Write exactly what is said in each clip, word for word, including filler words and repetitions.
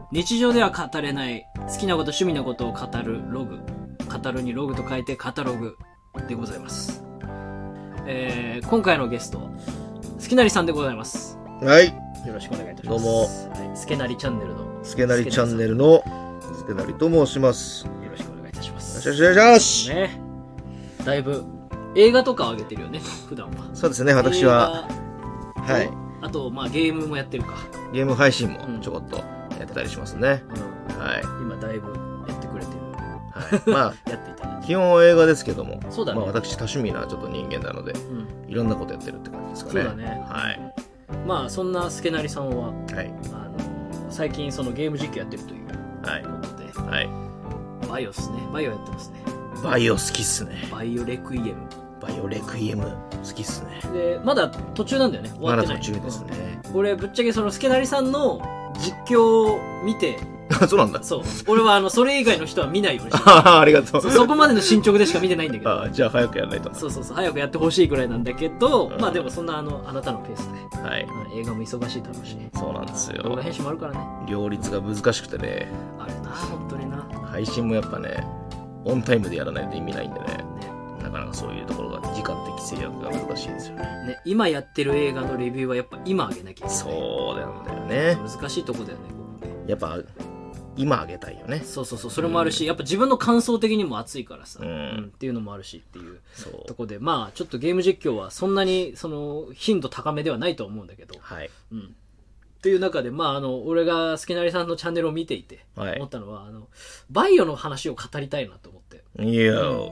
日常では語れない好きなこと趣味のことを語るログ、語るにログと書いてカタログでございます。えー、今回のゲストはすけなりさんでございます。 はい、 よろしくお願いいたします。 どうも、 はい、すけなりチャンネルのすけなりチャンネルのすけなりと申します。 よろしくお願いいたします。 よろしくお願いしますね。だいぶ映画とか上げてるよね、普段は。 そうですね、私ははい、 あとまあゲームもやってるか。 ゲーム配信もちょこっとやってたりしますね。 うん、はい。今だいぶやってくれてる。 はい。まあやっていただいて。 基本は映画ですけども、 そうだね。 まあ私多趣味なちょっと人間なので、うん、いろんなことやってるって感じですかね。 そうだね。 はい。 まあそんなすけなりさんは、はい、あの最近そのゲーム実況やってるということで、 はい。 バイオスね。バイオやってますね。 バイオ好きっすね。 バイオレクイエム。 バイオレクイエム好きっすね。 でまだ途中なんだよね。終わってない。 まだ途中ですね。 うん、俺ぶっちゃけそのすけなりさんの実況を見て。 そうなんだ。 そう。俺はあのそれ以外の人は見ないようにしてる。ありがとう。 そ。そこまでの進捗でしか見てないんだけど。 あじゃあ早くやらないと。 そうそうそう。早くやってほしいぐらいなんだけど、うん、まあでもそんなあのあなたのペースで。 はい。 映画も忙しいだろうし。 そうなんですよ。 動画編集もあるからね。 両立が難しくてね。 あるな、本当にな。 配信もやっぱね、オンタイムでやらないと意味ないんでね。ね、なかなかそういうところが時間的制約が難しいですよね。 ね、今やってる映画のレビューはやっぱ今あげなきゃいけない。 そうなんだよね。 難しいとこだよね、ここね。 やっぱ今あげたいよね。 そうそうそう、それもあるし、うん、やっぱ自分の感想的にも熱いからさ、 うんうん、 っていうのもあるしっていうとこで、まあちょっとゲーム実況はそんなにその頻度高めではないと思うんだけど、 はい、 うん。っていう中で、まああの俺がすけなりさんのチャンネルを見ていて思ったのは、はい、あのバイオの話を語りたいなと思って。 いや、うん、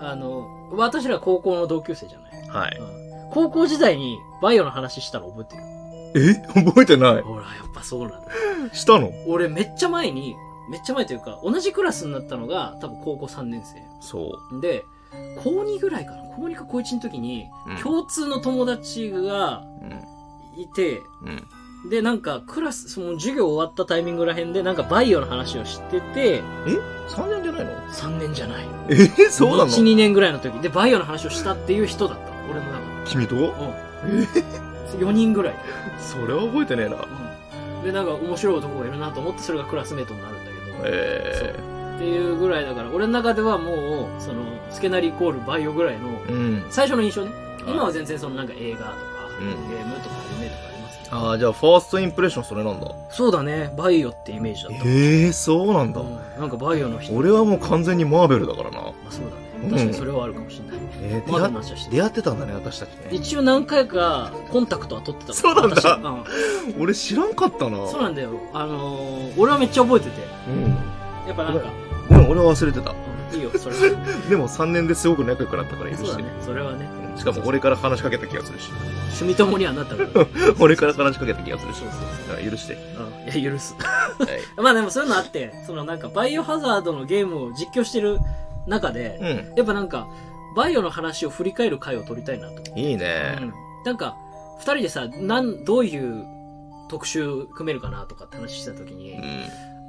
あの私ら高校の同級生じゃない。 はい。 うん、高校時代にバイオの話したら覚えてる？ え覚えてない。 ほら、やっぱそうなんだ。 したの？ 俺めっちゃ前に、めっちゃ前というか、同じクラスになったのが多分高校さんねん生。 そう。 で、高にぐらいかな。高にか高いちの時に、うん、共通の友達がいて、うんうん、で、なんかクラス、その授業終わったタイミングらへんで、なんかバイオの話をしてて、 え ?さん 年じゃないの？ さん 年じゃない。 えそうなの？ いち、にねんぐらいの時でバイオの話をしたっていう人だった。俺の中で。 君と？うん。 えよにんぐらい。 それは覚えてねえな。 うん、で、なんか面白い男がいるなと思って、それがクラスメートになるんだけど。 えー、っていうぐらいだから、俺の中ではもう、その、スケナリイコールバイオぐらいの、うん、最初の印象ね。今は全然そのなんか映画とか、うん、ゲームとかアニメとかありますけど。 ああ、じゃあファーストインプレッションそれなんだ。 そうだね。バイオってイメージだった。 ええー、そうなんだ、うん。 なんかバイオの人。 俺はもう完全にマーベルだからな。 まあそうだね。確かにそれはあるかもしれない。うんえー、出会出会ってたんだね、私たちね。 一応何回かコンタクトは取ってたもん。 そうなんだ、 うん、 俺知らんかったな。 そうなんだよ。あのー、俺はめっちゃ覚えてて、うん、やっぱなんかごめん、俺は忘れてた、 うん、いいよそれでもさんねんですごく仲良くなったから許して。 そうだね、それはね。 しかも俺から話しかけた気がするし、 趣味友にはなったから俺から話しかけた気がするし、そうそうそう、許して。 うん、いや許す、はい、まあでもそういうのあって、そのなんかバイオハザードのゲームを実況してる中で、うん、やっぱなんかバイオの話を振り返る回を取りたいなと。 いいね、うん。 なんか、二人でさ、なん、どういう特集組めるかなとかって話したときに、うん、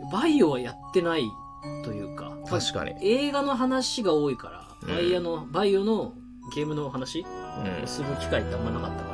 バイオはやってないというか、 確かに。 映画の話が多いから、うん、バイオの、バイオのゲームの話をする機会ってあんまなかったから。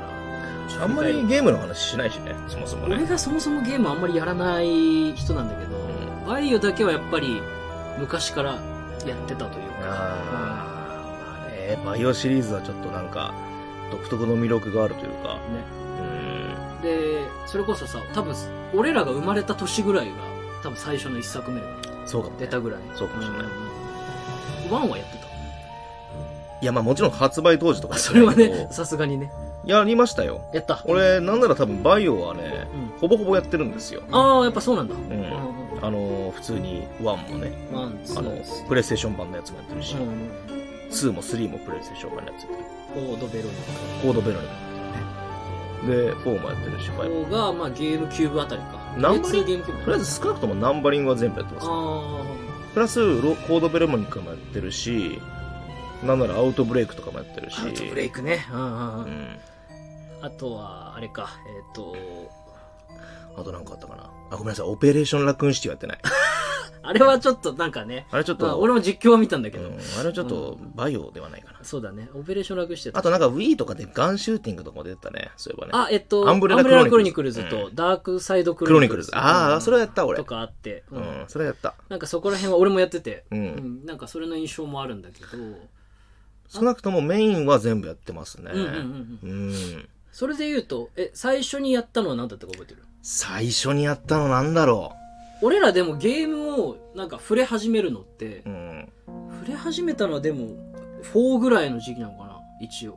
あんまりゲームの話しないしね、そもそもね。 俺がそもそもゲームあんまりやらない人なんだけど、うん、バイオだけはやっぱり昔からやってたというか。 あえー、バイオシリーズはちょっとなんか独特の魅力があるというか、ね、 うんでそれこそさ、多分俺らが生まれた年ぐらいが多分最初の一作目がそうかも、ね、 出たぐらい。 そうかもしれない。 ワンはやってた？ いやまあもちろん発売当時とかそれはね、さすがにねやりましたよ。 やった。 俺なんなら多分バイオはね、うん、ほぼほぼやってるんですよ。 ああやっぱそうなんだ。うん、 あのー、普通にワンもね、ワンあのプレイステーション版のやつもやってるし、うん、ツーもスリーもプレイステーション版のやつやってる。 コードベロニカ。 コードベロニカってね。で、フォーもやってるし、ファイブ。 フォーが、まあ、ゲームキューブあたりか。 ナンバリングとりあえず少なくともナンバリングは全部やってます。あプラスロ、コードベロニカもやってるし、なんならアウトブレイクとかもやってるし。 アウトブレイクね。うんうんうん。あとは、あれか、えっ、ー、と、 あとなんかあったかな。あ、ごめんなさい、オペレーションラクーンシティはやってない。 あれはちょっとなんかね、 あれちょっと、 まあ、俺も実況は見たんだけど、うん、 あれはちょっとバイオではないかな、 うん、そうだね、オペレーション楽してた。 あとなんか Wii とかでガンシューティングとかも出てたね、そういえばね。 あ、えっとアンブレラクロニクルズとダークサイドクロニクルズ、 クロニクルズ、ああ、それやった俺とかあって、 うん、うん、それやった。 なんかそこら辺は俺もやってて、 うん、うん、 なんかそれの印象もあるんだけど、 少なくともメインは全部やってますね。 うんうんうんうん。うん、それで言うと、え、最初にやったのは何だったか覚えてる？ 最初にやったのなんだろう。 俺らでもゲームをなんか触れ始めるのって、 うん、 触れ始めたのはでもフォーぐらいの時期なのかな、一応。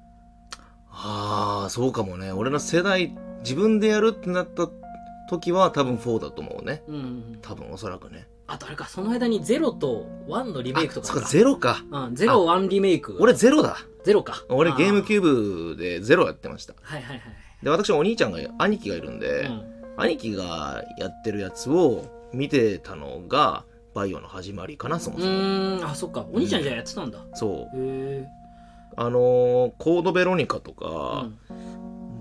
ああ、そうかもね。俺の世代、自分でやるってなった時は多分フォーだと思うね。 うんうんうん、 多分おそらくね。 あとあれか、その間にゼロとワンのリメイクとかか。 そうか、ゼロか。 うん、ゼロ、ワンリメイク。 俺ゼロだ。 ゼロか。 俺ゲームキューブでゼロやってました。 はいはいはい。 で、私お兄ちゃんが、兄貴がいるんで、うん、兄貴がやってるやつを見てたのが、バイオの始まりかな、そもそも。 うーん、あ、そっか。お兄ちゃんじゃあやってたんだ。 うん、そう。 へあのー、コードベロニカとか、うん、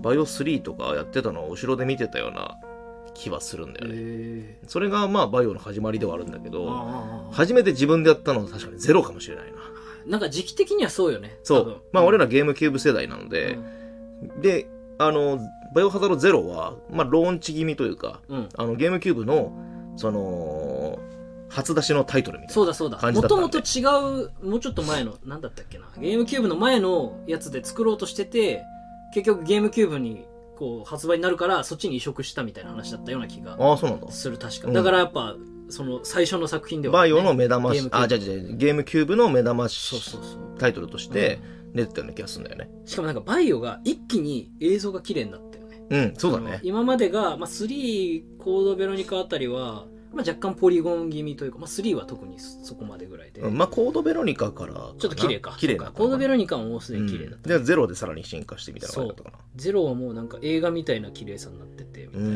バイオスリーとかやってたのを後ろで見てたような気はするんだよね。それがまあバイオの始まりではあるんだけど、初めて自分でやったのは確かにゼロかもしれないな。 なんか時期的にはそうよね。 そう。まあ俺らゲームキューブ世代なので、うん、で、あの、バイオハザードゼロは、まあローンチ気味というか、うん、あのゲームキューブの、その、初出しのタイトルみたいな感じだったんで。そうだそうだ。 もともと違う、もうちょっと前の、なんだったっけな。ゲームキューブの前のやつで作ろうとしてて、結局ゲームキューブにこう発売になるからそっちに移植したみたいな話だったような気がする。確か。だからやっぱ、その最初の作品では、ね、 バイオの目玉し、あ、じゃあじゃあゲームキューブの目玉し、そうそうそう。タイトルとして出てたような気がするんだよね。 しかもなんかバイオが一気に映像が綺麗になったよね。 うん、そうだね。 今までが、まあ、スリー、コードベロニカあたりは、まあ、若干ポリゴン気味というか、まあ、スリーは特にそこまでぐらいで。 うん、まあ、コードベロニカからちょっと綺麗か。 綺麗な。 コードベロニカももうすでに綺麗だった、 うん。で、ゼロでさらに進化してみたいな感じだったかな。 ゼロはもうなんか映画みたいな綺麗さになってて、みたいな。うん、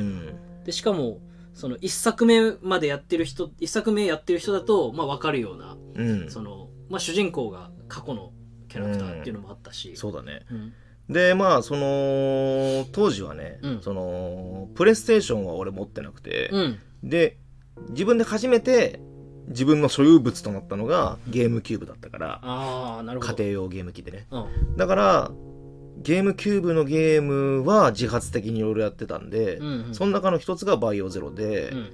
で、しかも、その一作目までやってる人、一作目やってる人だと、まあ、わかるような、うん、その、まあ、主人公が過去のキャラクターっていうのもあったし。 うん、そうだね。うんで、まあ、その、当時はね、うん、その、プレイステーションは俺持ってなくて、うん、で、自分で初めて自分の所有物となったのがゲームキューブだったから、 あー、なるほど。 家庭用ゲーム機でね。うん、だから、ゲームキューブのゲームは自発的にいろいろやってたんで、うんうん、その中の一つがバイオゼロで、うん、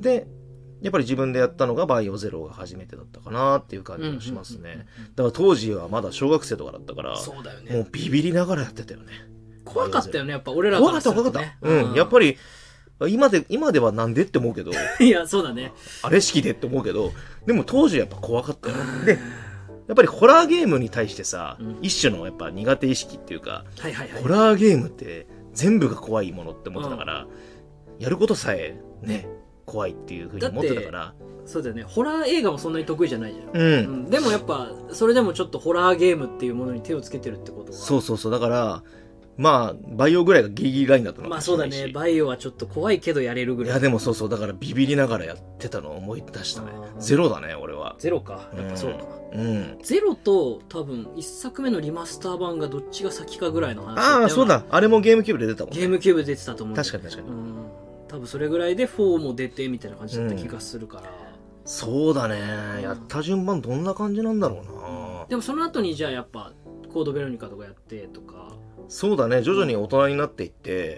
で、やっぱり自分でやったのがバイオゼロが初めてだったかなっていう感じがしますね。だから当時はまだ小学生とかだったから、 そうだよね、 もうビビりながらやってたよね。 怖かったよね、やっぱ俺らからすると、ね。 怖かった、怖かった。うん、やっぱり、今で、今ではなんでって思うけど。 いや、そうだね。 あれ式でって思うけど、でも当時はやっぱ怖かったよ。で、やっぱりホラーゲームに対してさ、うん、一種のやっぱ苦手意識っていうか、 はいはいはい、 ホラーゲームって全部が怖いものって思ってたから、うん、やることさえね、怖いっていうふうに思ってたから。 そうだよね。ホラー映画もそんなに得意じゃないじゃん。うん。うん、でもやっぱ、それでもちょっとホラーゲームっていうものに手をつけてるってことは。 そうそうそう。だから、まあ、バイオぐらいがギリギリラインだったのかもしれないし。まあそうだね。バイオはちょっと怖いけどやれるぐらい。 いやでもそうそう。だからビビりながらやってたのを思い出したね。ゼロだね、俺は。 ゼロか。やっぱそうか。 うん。 ゼロと多分一作目のリマスター版がどっちが先かぐらいの話だったよ。ああ、そうだ。あれもゲームキューブで出たもんね。 ゲームキューブで出てたと思う。 確かに確かに。うん。 多分それぐらいでフォーも出てみたいな感じだった気がするから。うん、 そうだね。やった順番どんな感じなんだろうな。 でもその後にじゃあやっぱコードベロニカとかやってとか。 そうだね。徐々に大人になっていって、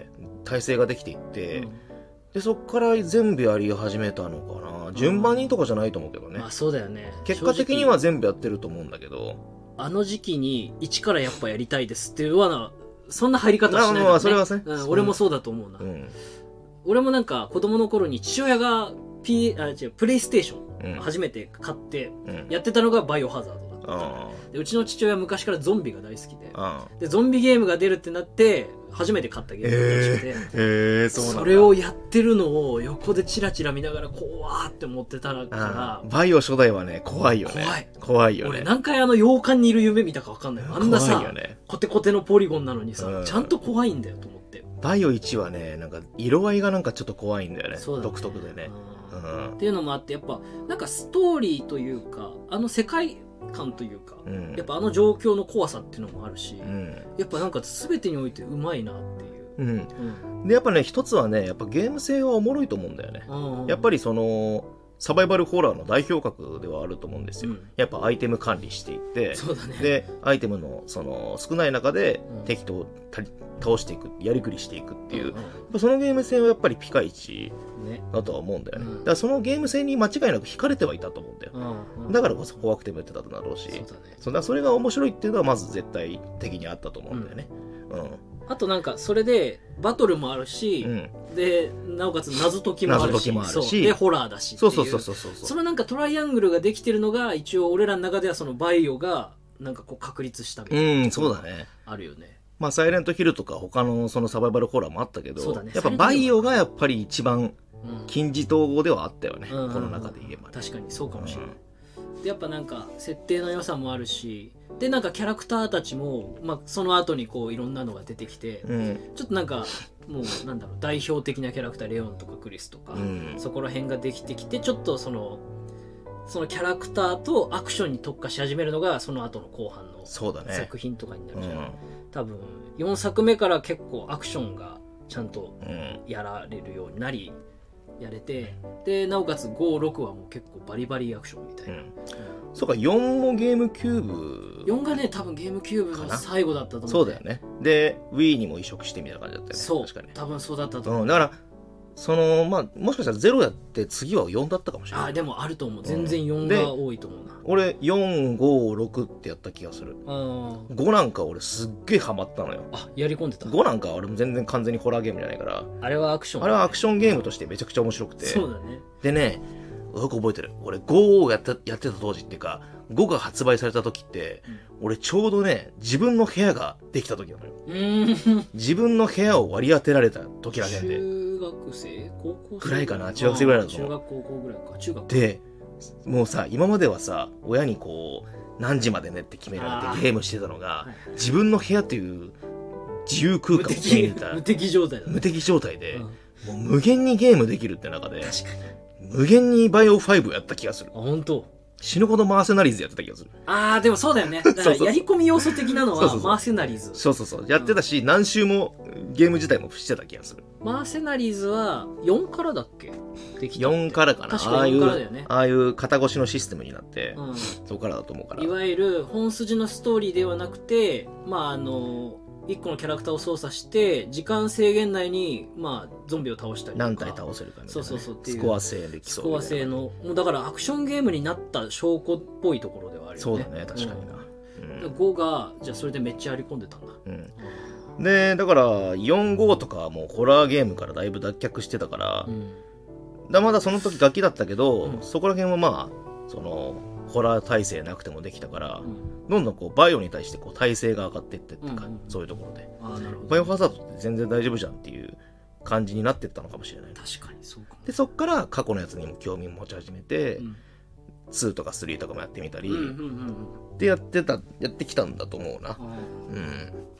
体制ができていって、うん、で、そっから全部やり始めたのかな。順番にとかじゃないと思うけどね。 まあそうだよね。 結果的には全部やってると思うんだけど。 あの時期に一からやっぱやりたいですっていうような、そんな入り方はしないからね。 まあそれはね、 うん。俺もそうだと思うな。うん、俺もなんか子供の頃に父親が P、あ、違う、プレイステーション初めて買ってやってたのがバイオハザードだった。うん、でうちの父親は昔からゾンビが大好きで、うん、でゾンビゲームが出るってなって初めて買ったゲームらしくて、 えーえー、そうなんだ。 それをやってるのを横でチラチラ見ながら怖ーって思ってたから、 バイオ初代はね怖いよね。 怖い怖いよね。 俺何回あの洋館にいる夢見たか分かんない。あんなさ、ね、コテコテのポリゴンなのにさ、うん、ちゃんと怖いんだよと思って。 バイオいちはね、なんか色合いがなんかちょっと怖いんだよね。そうだね、独特でね、 うん、っていうのもあってやっぱなんかストーリーというかあの世界感というか、うん、やっぱあの状況の怖さっていうのもあるし、うん、やっぱなんか全てにおいてうまいなっていう、 うんうん、でやっぱね一つはねやっぱゲーム性はおもろいと思うんだよね、うん、やっぱりそのサバイバルホラーの代表格ではあると思うんですよ、うん、やっぱアイテム管理していって、 そうだね、 でアイテムのその少ない中で敵と倒していく、やりくりしていくっていう、うん、そのゲーム性はやっぱりピカイチだとは思うんだよね、うん、だからそのゲーム性に間違いなく惹かれてはいたと思うんだよ、うんうん、だからこそ怖くてもやってたとなろうし、そうだね、そだそれが面白いっていうのはまず絶対的にあったと思うんだよね、うんうん、 あとなんかそれでバトルもあるし、うん、でなおかつ謎解きもあるし、 謎解きもあるし、 でホラーだしっていう、 そうそうそうそうそう、 そのなんかトライアングルができてるのが一応俺らの中ではそのバイオがなんかこう確立したみたいな、 うん、そうだね、 あるよね。 まあサイレントヒルとか他のそのサバイバルホラーもあったけど、 そうだね、 やっぱバイオがやっぱり一番金字塔ではあったよね、うん、この中で言えば、ね、 確かにそうかもしれない、うん、でやっぱなんか設定の良さもあるし、でなんかキャラクターたちも、まあ、その後にこういろんなのが出てきて、うん、ちょっとなんかもうなんだろう、代表的なキャラクターレオンとかクリスとか、うん、そこら辺ができてきて、ちょっとそのそのキャラクターとアクションに特化し始めるのがその後の後半の作品とかになるじゃん、ね、うん、多分よんさくめから結構アクションがちゃんとやられるようになり、やれて、でなおかつご、ろくはもう結構バリバリアクションみたいな、うんうん、 そうか、よんもゲームキューブ、 よんがね多分ゲームキューブの最後だったと思う、ね、 そうだよね。で Wii にも移植してみたいな感じだったよね。 そう、 確かに多分そうだったと思う、 うん、だからそのまあもしかしたらゼロやって次はよんだったかもしれない。 あ、でもあると思う、全然よんが多いと思うな、 うん、俺よん、ご、ろくってやった気がする。あごなんか俺すっげえハマったのよ。 あ、やり込んでた。 ごなんか俺も全然完全にホラーゲームじゃないから、 あれはアクション、ね、 あれはアクションゲームとしてめちゃくちゃ面白くて、 そうだね。でね、よく覚えてる、俺ごをやってやってた当時っていうか、ごが発売された時って、うん、俺ちょうどね自分の部屋ができた時なのよ。うーん自分の部屋を割り当てられた時らへんで、 中学生高校生ぐらいかな、中学生ぐらいだと思う。 中学高校ぐらいか、中学でもうさ、今まではさ親にこう何時までねって決められてゲームしてたのが、自分の部屋っていう自由空間を手に入れた無敵状態だ、ね、 無敵状態で、うん、もう無限にゲームできるって中で、確かに無限にバイオファイブやった気がする。 あ、本当。 死ぬほどマーセナリーズやってた気がする。 あー、でもそうだよね。だからやり込み要素的なのはマーセナリーズ。 そうそうそう、やってたし、うん、何周もゲーム自体もしてた気がする。 マーセナリーズはよんからだっけ、できたって。 よんからかな。 確かよんからだよね。 ああいう、ああいう肩越しのシステムになって、うん、そこからだと思うから。 いわゆる本筋のストーリーではなくて、まああのいっこのキャラクターを操作して時間制限内に、まあ、ゾンビを倒したりとか、 何体倒せるかみたいな、ね、 そうそうそうっていうスコア制で競う、 スコア制の、もうだからアクションゲームになった証拠っぽいところではあるよね。 そうだね、確かにな、 うん、ごがじゃあそれでめっちゃやり込んでたんだ、 うんうん、でだからよん、ごとかはもうホラーゲームからだいぶ脱却してたから、うん、だまだその時ガキだったけど、うん、そこら辺はまあそのホラー耐性なくてもできたから、うん、どんどんこうバイオに対してこう耐性が上がっていってっていうか、うんうん、そういうところで、あ、なるほどね、バイオハザードって全然大丈夫じゃんっていう感じになっていったのかもしれない。 確かにそうかも。 でそっから過去のやつにも興味を持ち始めて、うん、にとかさんとかもやってみたり、うんうんうんうん、でやってたやってきたんだと思うな。うん、に、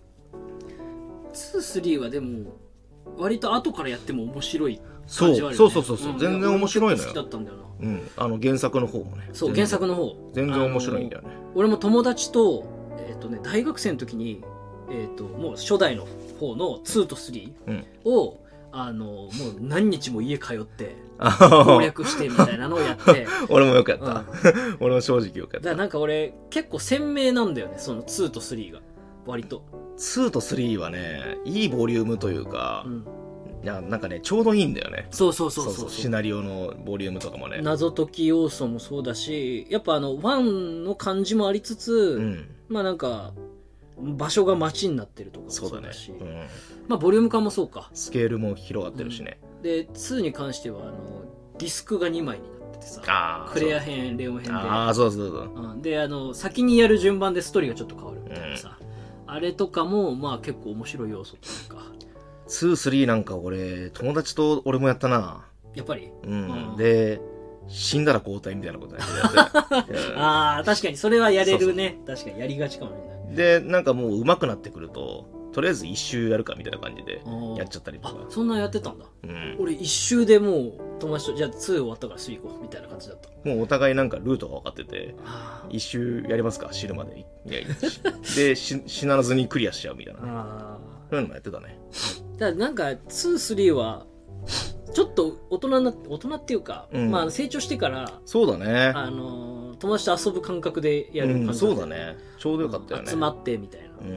さんはでも割と後からやっても面白い感じはあるよね。そうそうそうそう、うん、全然面白いのよ。 好きだったんだよな。 うん、あの原作の方もね。 そう、原作の方全然面白いんだよね。 俺も友達と、えーとね、大学生の時に、えーと、もう初代の方のにとさんを、うん、あのもう何日も家通って攻略してみたいなのをやって俺もよくやった、うん、俺も正直よくやった。だからなんか俺結構鮮明なんだよね、そのにとさんが割と。 にとさんはねいいボリュームというか、うん、いやなんかねちょうどいいんだよね。 そうそうそうそうそう、 シナリオのボリュームとかもね、 謎解き要素もそうだし、やっぱあのいちの感じもありつつ、うん、まあなんか場所が街になってるとかもそうだし、そうだね、うん、まあボリューム感もそうか、 スケールも広がってるしね、 うん、でにに関してはあのディスクがにまいになっててさ、クレア編レオン編で、 ああそうそうそう、 うん、であの先にやる順番でストーリーがちょっと変わるみたいなさ、うん、あれとかもまあ結構面白い要素というか。 に、さんなんか俺友達と俺もやったな、 やっぱり、 うん、うん、で死んだら交代みたいなことやってああ確かにそれはやれるね。そうそう、確かにやりがちかもしれない。 でなんかもう上手くなってくるととりあえず一周やるかみたいな感じでやっちゃったりとか。 あ、そんなやってたんだ、うん、俺一周でもう友達とじゃあに終わったからさん行こうみたいな感じだった。 もうお互いなんかルートが分かってて一周やりますか死ぬまでにいやいやで死なずにクリアしちゃうみたいな、あそういうのもやってたね。 だからなんかに、さんはちょっと大人な大人っていうか、うん、まあ成長してからそうだねあの友達と遊ぶ感覚でやる感覚、うん、 そうだねちょうどよかったよね集まってみたいな、 うんうん、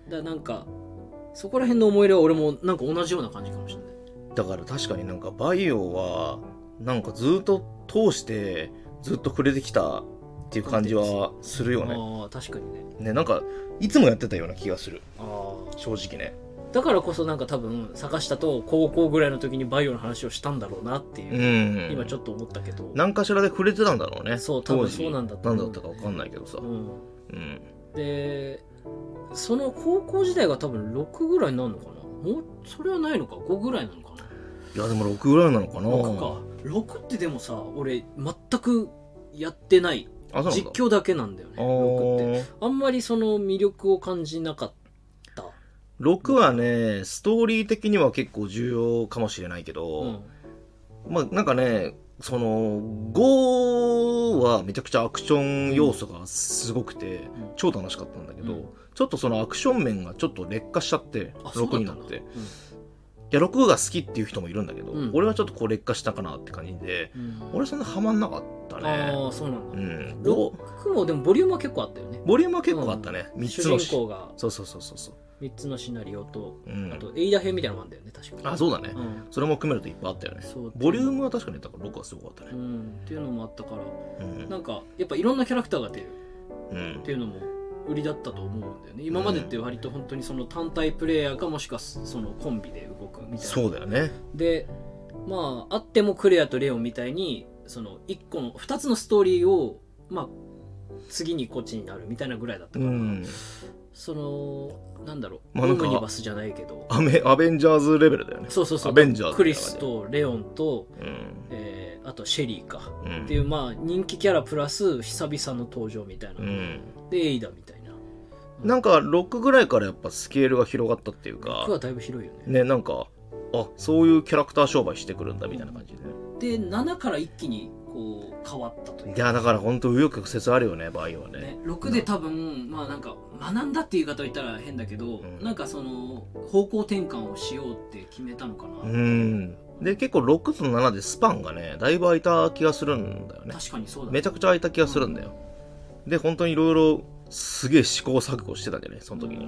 だからなんかそこら辺の思い出は俺もなんか同じような感じかもしれない。 だから確かになんかバイオはなんかずっと通してずっと触れてきたっていう感じはするよね。 ああ確かにね。 ねなんかいつもやってたような気がする。あ正直ね。 だからこそなんか多分坂下と高校ぐらいの時にバイオの話をしたんだろうなっていう、うん、今ちょっと思ったけど何かしらで触れてたんだろうね。 そう多分そうなんだと思う。 何だったか分かんないけどさ、うんうん、でその高校時代が多分ろくぐらいになるのかな。もうそれはないのかごぐらいなのかな。 いやでもろくぐらいなのかな。 ろくか。ろくってでもさ俺全くやってない。実況だけなんだよね。ろくってあんまりその魅力を感じなかった。 ろくはねストーリー的には結構重要かもしれないけど、うん、まあなんかねそのごはめちゃくちゃアクション要素がすごくて、うん、超楽しかったんだけど、うん、ちょっとそのアクション面がちょっと劣化しちゃってろくになって、うん、いやろくが好きっていう人もいるんだけど、うん、俺はちょっとこう劣化したかなって感じで、うん、俺そんなハマんなかったね。 ああそうなんだ、うん、ろくもでもボリュームは結構あったよね。 ボリュームは結構あったね、うん、みっつの主人公がそうそうそうそうそうみっつのシナリオと、うん、あとエイダ編みたいなのもあるんだよね確かに。 あそうだね、うん、それも組めるといっぱいあったよね。ボリュームは確かにだからろくはすごかったね、 うん、っていうのもあったから、うん、なんかやっぱいろんなキャラクターが出る、うん、っていうのも売りだったと思うんだよね。今までって割と本当にその単体プレイヤーかもしくはそのコンビで動くみたいな。 そうだよね。 でまああってもクレアとレオンみたいにそのいっこのふたつのストーリーをまあ次にこっちになるみたいなぐらいだったから、うん、そのなんだろう、まあ、オムニバスじゃないけどアメアベンジャーズレベルだよね。 そうそうそう。 アベンジャーズクリスとレオンと、うんえー、あとシェリーか、うん、っていうまあ人気キャラプラス久々の登場みたいな、うん、でエイダみたいな、 うん、なんかろくぐらいからやっぱスケールが広がったっていうかろくはだいぶ広いよね。 ねなんかあそういうキャラクター商売してくるんだみたいな感じで、でななから一気にこう変わったという。 いやだから本当紆余曲折あるよねバイオは ね, ねろくで多分まあなんか学んだっていう言い方を言ったら変だけど、うん、なんかその方向転換をしようって決めたのかな。 うんで結構ろくとななでスパンがねだいぶ空いた気がするんだよね。 確かにそうだ、ね、 めちゃくちゃ空いた気がするんだよ、うん、で本当にいろいろすげえ試行錯誤してたんじゃないその時に。うん、うん、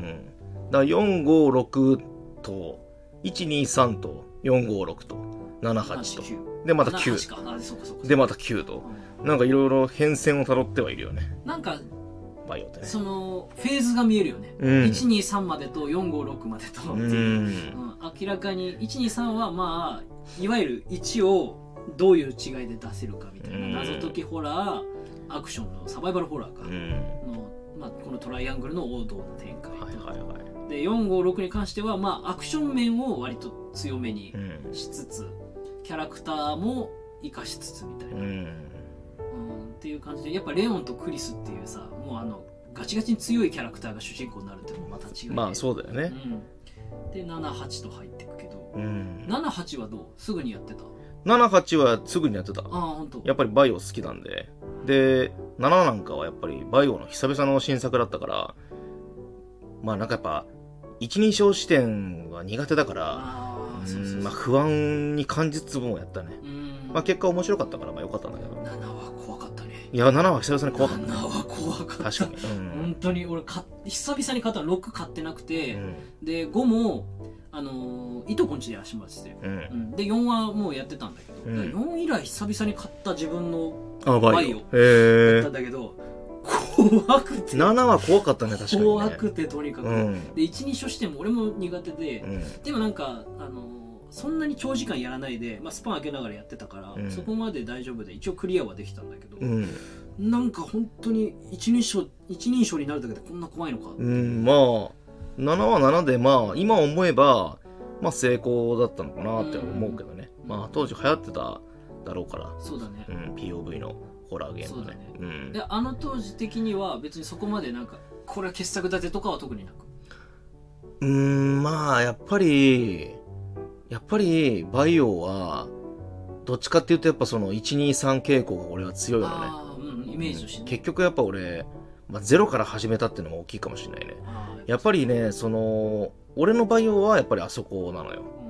だからよんごろくといちにさんとよんごろくとななはちとでまたきゅうでまたきゅうと、うん、なんかいろいろ変遷をたどってはいるよね。 なんかバイオってねそのフェーズが見えるよね、うん、いちにさんまでとよんごろくまでとっていう、うんうん、明らかにいちにさんはまあいわゆるいちをどういう違いで出せるかみたいな、うん、謎解きホラーアクションのサバイバルホラーか、うん、の、まあ、このトライアングルの王道の展開と、はいはいはい、でよんごろくに関してはまあアクション面を割と強めにしつつ、うん、キャラクターも生かしつつみたいな、うんうん、っていう感じでやっぱレオンとクリスっていうさもうあのガチガチに強いキャラクターが主人公になるっていうのもまた違いで、 まあそうだよね、 うん、でななはちと入っていくけど、うん、ななはちはどうすぐにやってた？ ななはちはすぐにやってた。あ本当。 やっぱりバイオ好きなんででなななんかはやっぱりバイオの久々の新作だったからまあなんかやっぱ一人称視点は苦手だからうんまあ不安に感じつつもやったね。まあ結果面白かったからまあ良かったんだけど。 ななは怖かったね。 いやななは久々に怖かった、ね。 ななは怖かった。 確かに。うん、 本当に俺か久々に買ったのろく買ってなくて、うん、でごもあのー、いとこんちで足回してて、うんうん、でよんはもうやってたんだけど、うん、よん以来久々に買った自分のバイオだったんだけど怖くてななは怖かったね確かに、ね、 怖くてとにかく、うん、でいちに所視点も俺も苦手で、うん、でもなんかあのーそんなに長時間やらないで、まあ、スパン開けながらやってたから、うん、そこまで大丈夫で一応クリアはできたんだけど、うん、なんか本当に一人称一人称になるだけでこんな怖いのかって、 うん、まあななはななでまあ今思えば、まあ、成功だったのかなって思うけどね、うん、まあ当時流行ってただろうからそうだね、 うん、ピーオーブイ のホラーゲームね、 そうだね、うん、であの当時的には別にそこまでなんかこれは傑作だぜとかは特になくうーんまあやっぱりやっぱりバイオはどっちかっていうとやっぱそのいちにさん傾向が俺は強いのね。 あ、うん、イメージとして、ね、 結局やっぱ俺、まあ、ゼロから始めたっていうのも大きいかもしれないね。やっぱりねその俺のバイオはやっぱりあそこなのよ、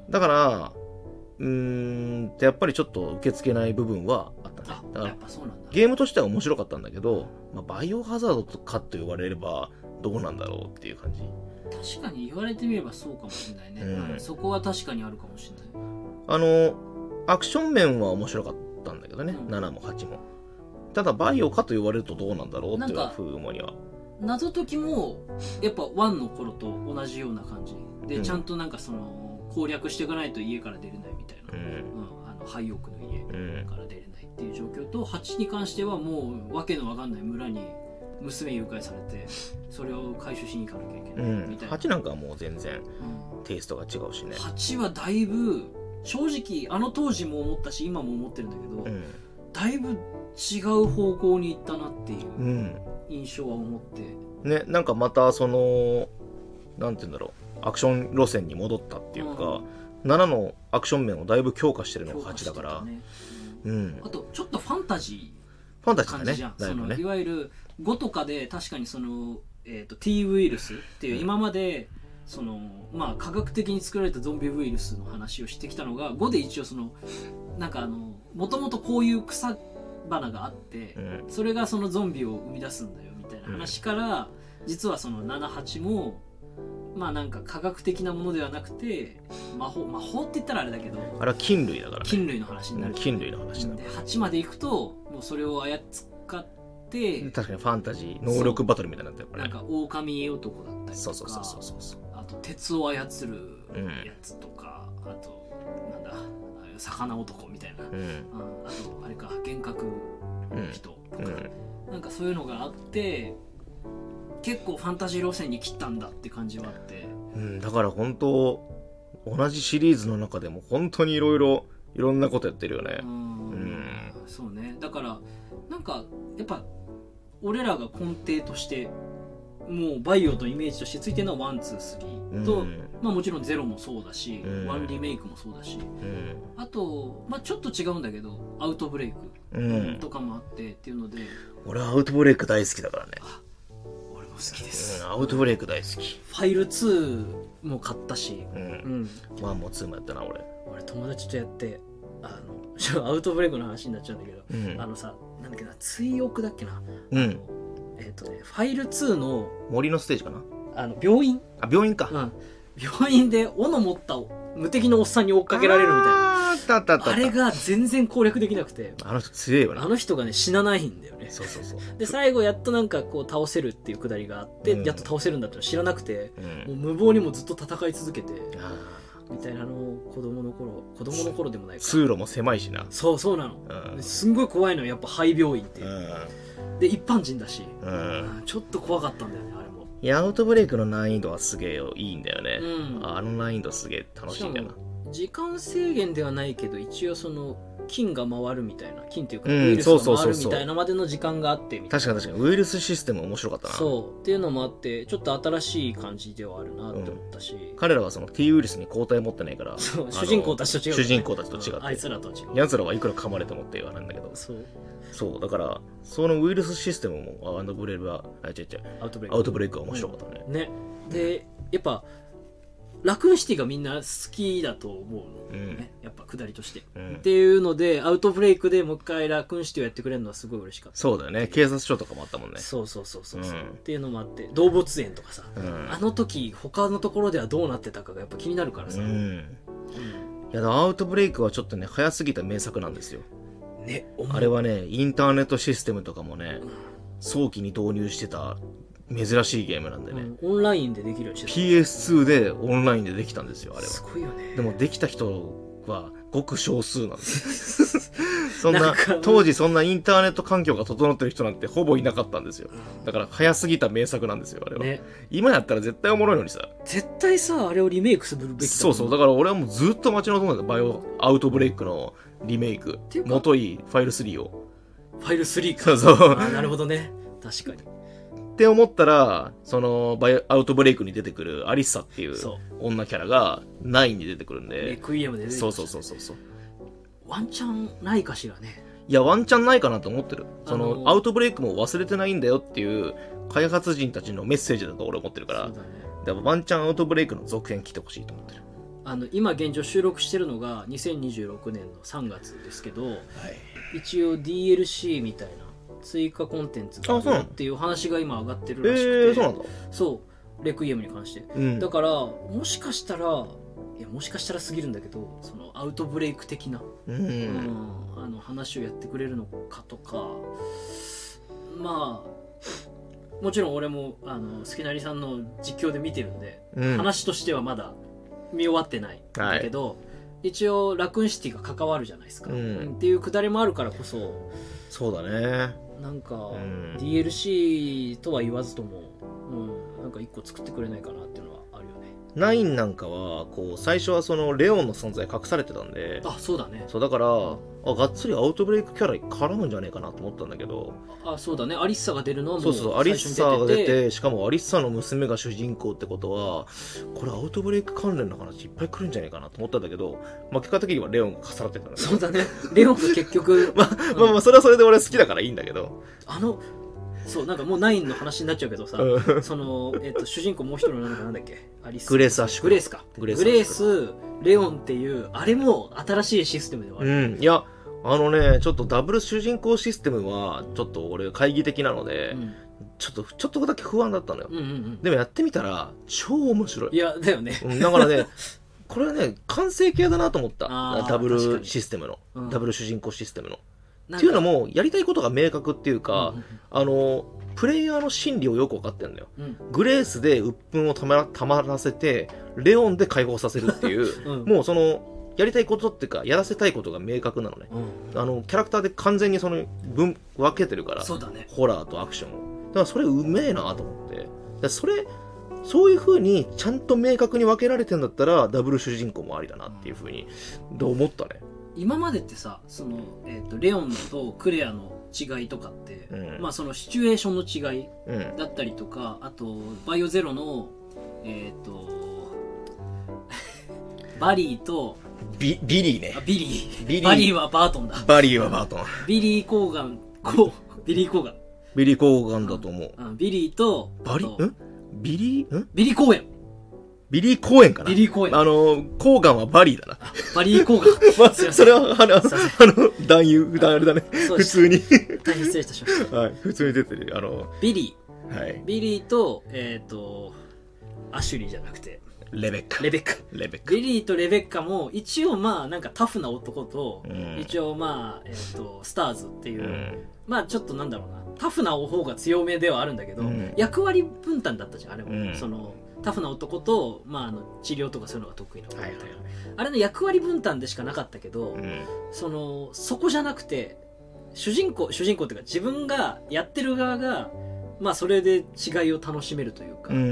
だからうーんってやっぱりちょっと受け付けない部分はあったね。 あ、だからやっぱそうなんだ。 ゲームとしては面白かったんだけど、まあ、バイオハザードとかと言われればどうなんだろうっていう感じ。 確かに言われてみればそうかもしれないね、うん、そこは確かにあるかもしれない。 あのアクション面は面白かったんだけどね、うん、ななもはちも。ただバイオかと言われるとどうなんだろうっていうふうには。 謎解きもやっぱワンの頃と同じような感じで、うん、ちゃんとなんかその攻略していかないと家から出れないみたいな、うんうん、あの廃屋の家から出れないっていう状況と、はちに関してはもうわけのわかんない村に娘誘拐されてそれを回収しに行かなきゃいけないみたいな、うん、はちなんかはもう全然テイストが違うしね、うん、はちはだいぶ正直あの当時も思ったし今も思ってるんだけど、うん、だいぶ違う方向に行ったなっていう印象は思って、 うん、ね、なんかまたそのなんて言うんだろう、アクション路線に戻ったっていうか、うん、ななのアクション面をだいぶ強化してるのがはちだから、ね、うん、 あとちょっとファンタジーファンタジーだね、 じゃん、そのいわゆるごとかで確かにその、えーと、T ウイルスっていう今までその、まあ、科学的に作られたゾンビウイルスの話をしてきたのがごで一応そのなんかあのもともとこういう草花があって、うん、それがそのゾンビを生み出すんだよみたいな話から、うん、実はそのななはちもまあなんか科学的なものではなくて魔法魔法って言ったらあれだけどあれは菌類だから、ね、 菌類の話になる、 うん、菌類の話だではちまでいくともうそれを操って確かにファンタジー能力バトルみたいになってるからね、 なんか狼男だったりとか、 そうそうそうそうそう、 あと鉄を操るやつとか、うん、あとなんだ魚男みたいな、うんうん、あとあれか幻覚の人とか、うん、なんかそういうのがあって結構ファンタジー路線に切ったんだって感じはあって、 うん、だから本当同じシリーズの中でも本当にいろいろいろんなことやってるよね。うん、うん、 そうね。だからなんかやっぱ俺らが根底としてもうバイオとイメージとしてついてるのはワンツースリーと、うん、まあもちろんゼロもそうだし、うん、ワンリメイクもそうだし、うん、あとまあちょっと違うんだけどアウトブレイクとかもあってっていうので、 俺はアウトブレイク大好きだからね。 俺も好きです、 うん、アウトブレイク大好き。 ファイルツーも買ったし、うんうん、ワンもツーもやったな俺。 俺友達とやってあのアウトブレイクの話になっちゃうんだけど、うん、あのさなんだっけな追憶だっけな、 うんえっとね、ファイルツーの森のステージかな、 あの病院、 あ病院か、 うん、病院で斧持った無敵のおっさんに追っかけられるみたいな、 あーあったあったあった、 あれが全然攻略できなくて、 あの人強いよね、 あの人がね死なないんだよね。 そうそうそう。 で最後やっとなんかこう倒せるっていうくだりがあって、うん、やっと倒せるんだっての知らなくて、うん、もう無謀にもずっと戦い続けて、みたいなのを子供の頃子供の頃でもないか、 通路も狭いしな。 そうそうなの、うん、すんごい怖いのやっぱ廃病院っていう、うん、で一般人だし、うん、ちょっと怖かったんだよねあれも。 いやアウトブレイクの難易度はすげえいいんだよね、うん、あの難易度すげえ楽しいんだよな。 時間制限ではないけど一応その菌が回るみたいな、菌っていうかウイルスが回るみたいなまでの時間があってみたいな、 確かに確かにウイルスシステム面白かったな。 そうっていうのもあってちょっと新しい感じではあるなって思ったし、うん、 彼らはその T ウイルスに抗体持ってないから、 そう主人公たちと違う、 ね、主人公たちと違ってあいつらと違う、 奴らはいくら噛まれてもって言わないんだけど、 そうそうだからそのウイルスシステムもアウトブレイクはあ違う違うアウトブレイクアウトブレイクは面白かったね、 うん、ねでやっぱラクーンシティがみんな好きだと思うの、うんね、やっぱ下りとして、うん、っていうのでアウトブレイクでもう一回ラクーンシティをやってくれるのはすごい嬉しかった。 そうだよね、警察署とかもあったもんね。 そうそうそうそう、うん、っていうのもあって動物園とかさ、うん、あの時他のところではどうなってたかがやっぱ気になるからさ、うんうん、 いやアウトブレイクはちょっとね早すぎた名作なんですよ、 ね、 あれはねインターネットシステムとかもね、うん、早期に導入してた珍しいゲームなんでね、 うん、オンラインでできるようにしてたピーエスツー でオンラインでできたんですよあれは。 すごいよね。 でもできた人はごく少数なんですそんな当時そんなインターネット環境が整ってる人なんてほぼいなかったんですよ。だから早すぎた名作なんですよあれは、ね、今やったら絶対おもろいのにさ、 絶対さあれをリメイクするべきだ。 そうそう、だから俺はもうずっと待ち望んだバイオアウトブレイクのリメイク、元いいファイルスリーをファイルスリーか。 そうそう、 あなるほどね、確かにって思ったらそのバイアウトブレイクに出てくるアリッサっていう女キャラがナインに出てくるんで、 レクイエムで出てくる、 そうそうそうそう、 ワンチャンないかしらね。 いやワンチャンないかなと思ってる。その、あのー、アウトブレイクも忘れてないんだよっていう開発人たちのメッセージだと俺思ってるから、そうだね、だからワンチャンアウトブレイクの続編来てほしいと思ってる。 あの今現状収録してるのがにせんにじゅうろくねんのさんがつですけど、はい、一応 ディーエルシー みたいな追加コンテンツがあるっていう話が今上がってるらしくて、 えー、そうなんだ。 そうレクイエムに関して、うん、だからもしかしたらいやもしかしたらすぎるんだけど、そのアウトブレイク的な、うんうん、あの話をやってくれるのかとか、まあもちろん俺もあのスケナリさんの実況で見てるんで、うん、話としてはまだ見終わってないんだけど、はい、一応ラクーンシティが関わるじゃないですか、うん、っていうくだりもあるからこそ、 そうだね、 なんか、うん、ディーエルシー とは言わずとも、うん、なんか一個作ってくれないかなっていうのはあるよね。 ナインなんかはこう最初はそのレオンの存在隠されてたんで、 あ、そうだね。 そうだからあがっつりアウトブレイクキャラに絡むんじゃねえかなと思ったんだけど、 あ、そうだね。アリッサが出るのはもうそうそう、アリッサが出て、しかもアリッサの娘が主人公ってことはこれアウトブレイク関連の話いっぱい来るんじゃねえかなと思ったんだけど、まあ、結果的にはレオンが重なってたんだけど、 そうだね。レオンが結局まあ、うん、まあまあそれはそれで俺は好きだからいいんだけど、 あのそうなんかもうナインの話になっちゃうけどさその、えっと、主人公もう一人のなんだっけ、アリスグレース・アッシュグレースかグレースレオンっていうあれも新しいシステムではある、 うん、いやあのねちょっとダブル主人公システムはちょっと俺懐疑的なので、うん、ちょっとちょっとだけ不安だったのよ、うんうんうん、でもやってみたら超面白い。 いやだよね、 うん、だからねこれはね完成形だなと思った。ダブルシステムの、うん、ダブル主人公システムのっていうのもやりたいことが明確っていうか、うんうんうん、あのプレイヤーの心理をよく分かってるんだよ、うん、グレースで鬱憤をたまら、たまらせてレオンで解放させるっていう、うん、もうそのやりたいことっていうかやらせたいことが明確なのね、うん、あのキャラクターで完全にその分分けてるから、 そうだね、 ホラーとアクションを。だからそれうめえなと思って、だそれそういう風にちゃんと明確に分けられてんだったらダブル主人公もありだなっていう風に思ったね。 今までってさ、その、えーと、レオンとクレアの違いとかって、うん、まあそのシチュエーションの違いだったりとか、うん、あとバイオゼロのえっ、ー、とバリーとビ, ビリーねあビリービリーバリーはバートンだ。 バリーはバートン。 ビリー・コーガンコビリー・コーガンビリー・コーガンだと思う。 うん、ビリーとバリんビリーんビリー・コーエンビリー・コーエンかな。 ビリー・コーエン。 あの、コーガンはバリーだな。 バリー・コーガン。 まあ、それは、あの、あの、男優、あれだね。普通に。 大変失礼いたしました。 はい。普通に出てる。あの、 ビリー。はい。 ビリーと、えっ、ー、と、アシュリーじゃなくて、 レベッカ。 レベッカ。 レベッカ。 ビリーとレベッカも、一応まあ、なんかタフな男と、うん、一応まあ、えっ、ー、と、スターズっていう、うん、まあ、ちょっとなんだろうな、タフな方が強めではあるんだけど、うん、役割分担だったじゃん、あれも。うん、その、タフな男と、まあ、あの治療とかそういうのが得意な男みたいな、はいはい、あれの役割分担でしかなかったけど、うん、そのそこじゃなくて主人公主人公っていうか自分がやってる側が、まあ、それで違いを楽しめるというか、うんうん、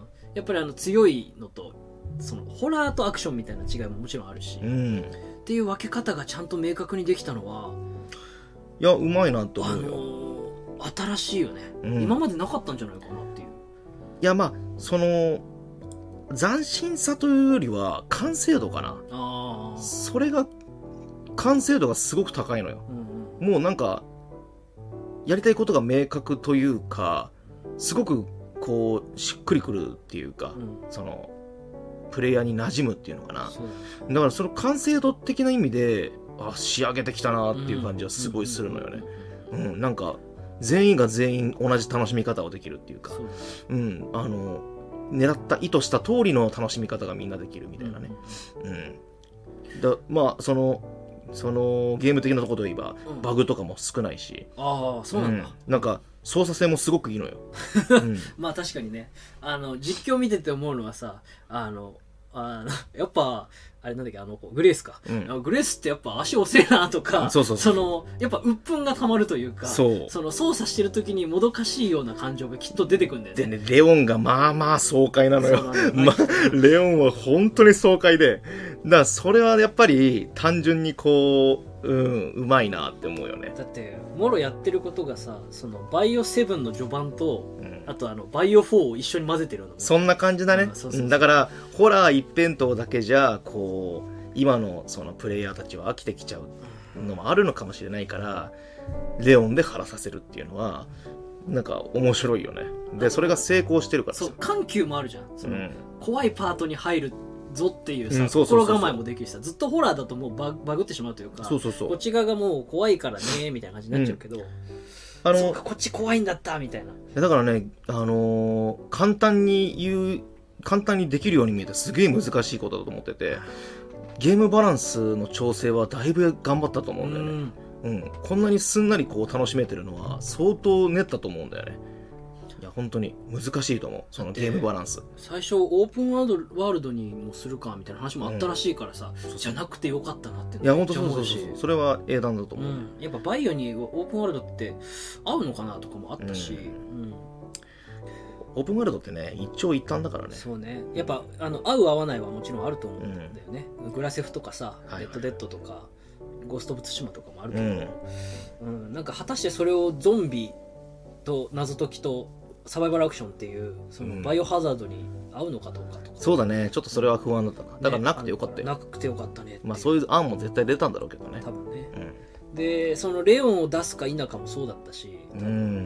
やっぱりあの強いのとそのホラーとアクションみたいな違いももちろんあるし、うん、っていう分け方がちゃんと明確にできたのはいやうまいなと思うよ、 あのー、新しいよね、うん、今までなかったんじゃないかなっていう。 いやまあその斬新さというよりは完成度かな。あそれが完成度がすごく高いのよ、うんうん、もうなんかやりたいことが明確というかすごくこうしっくりくるっていうか、うん、そのプレイヤーに馴染むっていうのかな。だからその完成度的な意味であ仕上げてきたなっていう感じはすごいするのよね。うんなんか全員が全員同じ楽しみ方をできるっていうか、う、うん、あの狙った意図した通りの楽しみ方がみんなできるみたいなね、うん、だまあそのそのゲーム的なところで言えば、うん、バグとかも少ないし、 ああそうなんだ、 うん、なんか操作性もすごくいいのよ、うん、 まあ確かにねあの実況見てて思うのはさあのあのやっぱあれなんだっけあの子グレースか、うん、グレースってやっぱ足遅いなとか、そうそうそうそのやっぱ鬱憤がたまるというか、そうその操作してる時にもどかしいような感情がきっと出てくるんだよね。 でねレオンがまあまあ爽快なのよ。まあ、レオンは本当に爽快で、だからそれはやっぱり単純にこううんうまいなって思うよね。 だってモロやってることがさそのバイオセブンの序盤と、うん、あとあのバイオフォーを一緒に混ぜてるの。 そんな感じだね。そうそうそう、だからホラー一辺倒だけじゃこう今のそのプレイヤーたちは飽きてきちゃうのもあるのかもしれないから、レオンで晴らさせるっていうのはなんか面白いよね。でそれが成功してるから。 そう緩急もあるじゃん。その、うん、怖いパートに入るぞっていうさ、うん、そうそうそうそう心構えもできるしさ、ずっとホラーだともう バ, バグってしまうというか、 そうそうそう、 こっち側がもう怖いからねみたいな感じになっちゃうけど、うん、あのそうかこっち怖いんだったみたいな。 だからね、あのー、簡単に言う簡単にできるように見えてすげえ難しいことだと思ってて、ゲームバランスの調整はだいぶ頑張ったと思うんだよね。うん、うん、こんなにすんなりこう楽しめてるのは相当練ったと思うんだよね。いや本当に難しいと思う、そのゲームバランス。 最初オープンワールドにもするかみたいな話もあったらしいからさ、うん、じゃなくてよかったなっていや本当そうそうそう、それは英断だと思う、うん、 やっぱバイオにオープンワールドって合うのかなとかもあったし、うんうん、 オープンワールドってね一長一短だからね。 そうね、やっぱあの合う合わないはもちろんあると思うんだよね、うん、グラセフとかさ、はいはい、レッドデッドとかゴースト・オブ・ツシマとかもあるけど、うんうん、なんか果たしてそれをゾンビと謎解きとサバイバルアクションっていうそのバイオハザードに合うのかどうかとか、 うん、そうだね、ちょっとそれは不安だったな、だからなくてよかったよ、 ね、なくてよかったね。 まあそういう案も絶対出たんだろうけどね、 多分ね、うん、でそのレオンを出すか否かもそうだったし、うん、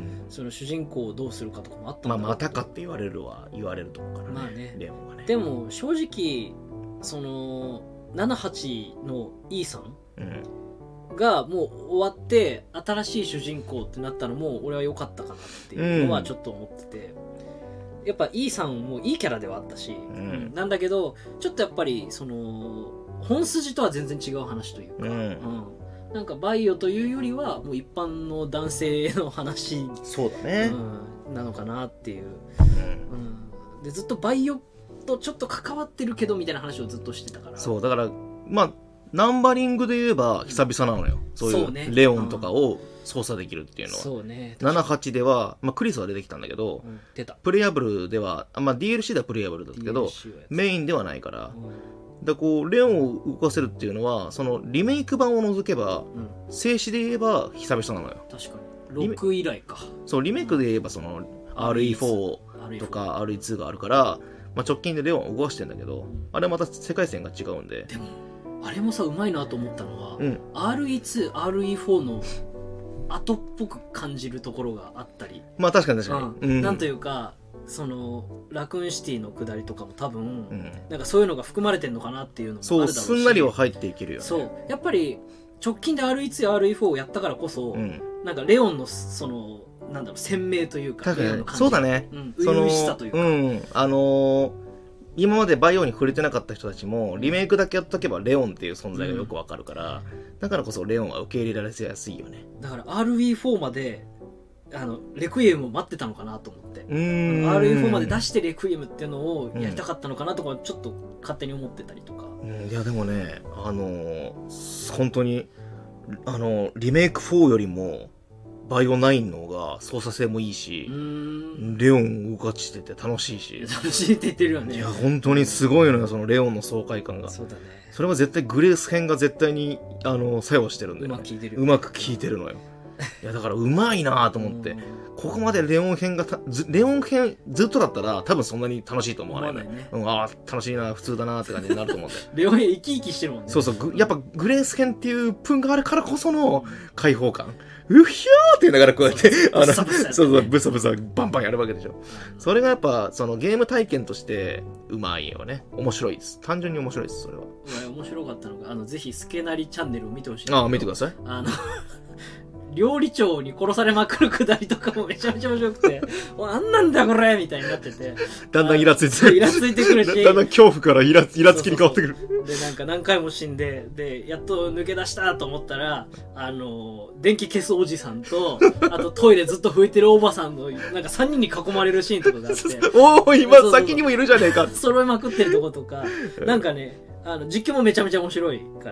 その主人公をどうするかとかもあったんだろう。 まあまたかって言われるは言われると思うからね、まあね、レオンはね。 でも正直そのななはちの イー さん、うんがもう終わって新しい主人公ってなったのも俺は良かったかなっていうのはちょっと思ってて、うん、やっぱ イー さんもいいキャラではあったし、うん、なんだけどちょっとやっぱりその本筋とは全然違う話というか、うんうん、なんかバイオというよりはもう一般の男性の話、 そうだね、 うん、なのかなっていう、うんうん、でずっとバイオとちょっと関わってるけどみたいな話をずっとしてたから、 そうだからまあナンバリングで言えば久々なのよ、そういうレオンとかを操作できるっていうのは。 そうね、 ななはちでは、まあ、クリスは出てきたんだけど、うん、出たプレイアブルでは、まあ、ディーエルシー ではプレイアブルだったけどメインではないから、うん、だこうレオンを動かせるっていうのはそのリメイク版を除けば、うん、静止で言えば久々なのよ。 確かにろく以来か。 そうリメイクで言えばその アールイーフォー とか アールイーツー があるから、まあ、直近でレオンを動かしてんだけど、うん、あれはまた世界線が違うんで。 でもあれもさうまいなと思ったのは、うん、アールイーツー、アールイーフォー の後っぽく感じるところがあったり、 まあ確かに確かに、うん、なんというかそのラクーンシティの下りとかも多分、うん、なんかそういうのが含まれてるのかなっていうのもあるだろうし、 そうすんなりは入っていけるよね。 そうやっぱり直近で アールイーツー、アールイーフォー をやったからこそ、うん、なんかレオンのそのなんだろう鮮明というか、 確かにそうだね、 初々しさというか、 うん、あのー今までバイオに触れてなかった人たちもリメイクだけやっとけばレオンっていう存在がよくわかるから、うん、だからこそレオンは受け入れられやすいよね。 だから アールイーフォー まであのレクイエムを待ってたのかなと思って、うーん アールイーフォー まで出してレクイエムっていうのをやりたかったのかなとかちょっと勝手に思ってたりとか、 うん、いやでもねあのー、本当にあのリメイクフォーよりもバイオナインの方が操作性もいいし、レオン動かしてて楽しいし、 楽しいって言ってるよね。 いや本当にすごいのよそのレオンの爽快感が。 そうだね。 それは絶対グレース編が絶対にあの作用してるんで、ね、 うまく効いてる。 うまく効いてるのよ。いやだからうまいなと思って、ここまでレオン編がたずレオン編ずっとだったら多分そんなに楽しいと思わないね。ねうん、ああ楽しいな普通だなって感じになると思うんで。 レオン編生き生きしてるもんね。 そうそうやっぱグレース編っていうプンがあるからこその開放感。うひゃーって言いながらこうやってあのそうそうブサブサバンバンやるわけでしょ、うん、それがやっぱそのゲーム体験としてうまいよね。面白いです。単純に面白いです。それは面白かったのがあのぜひスケナリチャンネルを見てほしい。 ああ見てください。 あの料理長に殺されまくるくだりとかもめちゃめちゃ面白くてなんなんだこれみたいになっててだんだんイラついてくるイラついてくるしだんだん恐怖からイライラつきに変わってくる。 そうそうそうでなんか何回も死んででやっと抜け出したと思ったらあの電気消すおじさんとあとトイレずっと拭いてるおばさんのなんかさんにんに囲まれるシーンとかがあっておお今先にもいるじゃねえか揃いまくってるとことかなんかねあの実況もめちゃめちゃ面白いから、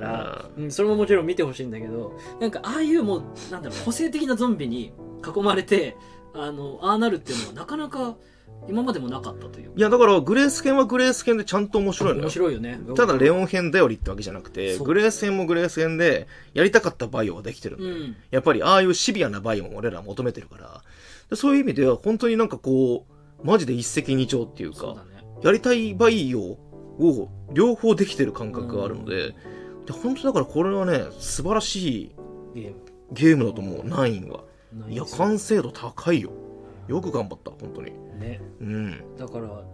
うん、それももちろん見てほしいんだけどなんかああいうもうなんだろう個性的なゾンビに囲まれてあのああなるっていうのはなかなか今までもなかったという。 いやだからグレース編はグレース編でちゃんと面白いのよ。 面白いよね。 ただレオン編だよりってわけじゃなくてグレース編もグレース編でやりたかったバイオができてるんで、うん、やっぱりああいうシビアなバイオも俺ら求めてるからそういう意味では本当になんかこうマジで一石二鳥っていうかそうだ、ね、やりたいバイオを両方できてる感覚があるので、うん、で本当だからこれはね素晴らしいゲーム、ゲームだと思う。ナインは。いや完成度高いよ。よく頑張った本当にね、うん、だから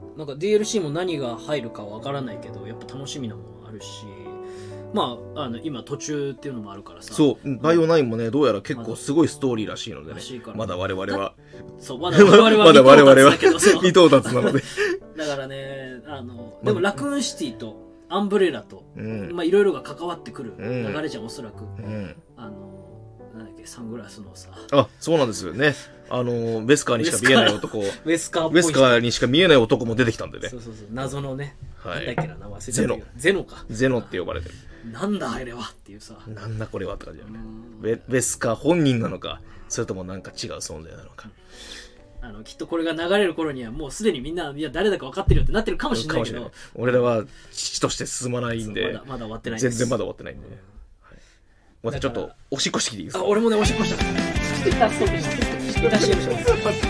なんか ディーエルシー も何が入るかわからないけどやっぱ楽しみなものあるし、まあ、あの今途中っていうのもあるからさ。 そうバイオナインもねどうやら結構すごいストーリーらしいのでね、まだ我々はそうまだ我々は未到達だけど未到達なのでだからねあのでもラクーンシティとアンブレラと、うん、まあいろいろが関わってくる流れじゃん、うん、おそらく、うん、あのなんだっけサングラスのさあそうなんですよねあのベスカーにしか見えない男ベスカーベスカーにしか見えない男も出てきたんでねそうそうそう謎のね、はい、なんだっけな名前忘れたゼノゼノかゼノって呼ばれてるなんだあれはっていうさなんだこれはって感じだよねベ, ベスカー本人なのかそれともなんか違う存在なのか、 うん、あのきっとこれが流れる頃にはもうすでにみんないや誰だか分かってるよってなってるかもしれないけど俺らは父として進まないんでまだまだ終わってないです全然まだ終わってないんで、うんはい、またちょっとおしっこしてきていいですか。 あ俺もねおしっこしたいたそうでしたいたしましょう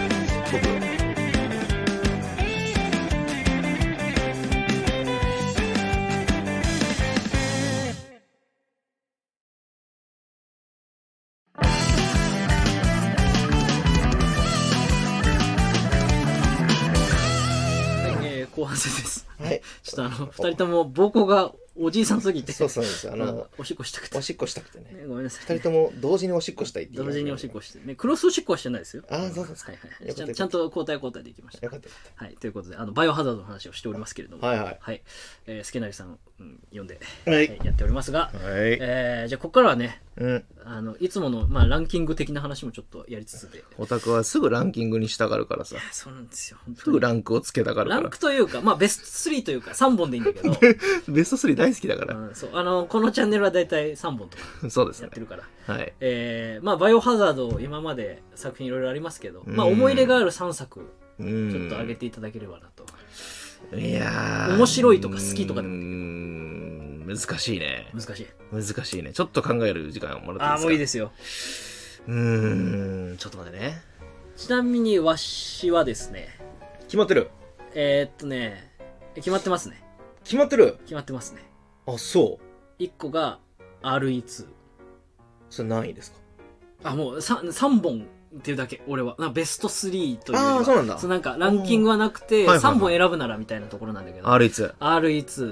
後半戦です。はい。ちょっとあの、二人とも膀胱がおじいさんすぎて。 そうそうです。あの、 おしっこしたくて。 おしっこしたくてね。 ねごめんなさい。 二人とも同時におしっこしたいって言同時におしっこして。ね、クロスおしっこはしてないですよ。 ああ、そうですか。はいはい。ちゃんちゃんと交代交代でいきました。 よかったよかった。 はい。ということで、あの、バイオハザードの話をしておりますけれども。 はいはい。 はい。えー、スケナリさん、うん、読んで、 はいえー、やっておりますが、 はい。 えー、じゃあ、ここからはね、 うん。 あの、いつもの、まあ、ランキング的な話もちょっとやりつつで。 オタクはすぐランキングに従うからさ。 いや、そうなんですよ。本当すぐランクをつけたがるから。 ランクというか、まあ、ベストスリーというか、さんぼんでいいんだけど。 ベストスリー大好きだから。 うん、そう。あの、このチャンネルはだいたいさんぼんとか。 そうですね。 やってるから。 はい。 えー、まあ、バイオハザード、今まで作品いろいろありますけど、まあ、思い入れがあるさんさく、ちょっと上げていただければなと。 いやー。 面白いとか好きとかでも。 難しいね。 難しい。 難しいね。ちょっと考える時間をもらっていいですか。 あ、もういいですよ。 うーん、ちょっと待ってね。 ちなみに、わしはですね。 決まってる。 えー、っとね、決まってますね。 決まってる。 決まってますね。 あ、そう。 いっこが アールイーツー。 それ何位ですか。 あ、もう 3, さんぼんっていうだけ、俺は。なんかベストスリーというよりは。 ああ、そうなんだ。 そうなんかランキングはなくて、さんぼん選ぶならみたいなところなんだけど。 アールイーツー。 アールイーツー。 うん。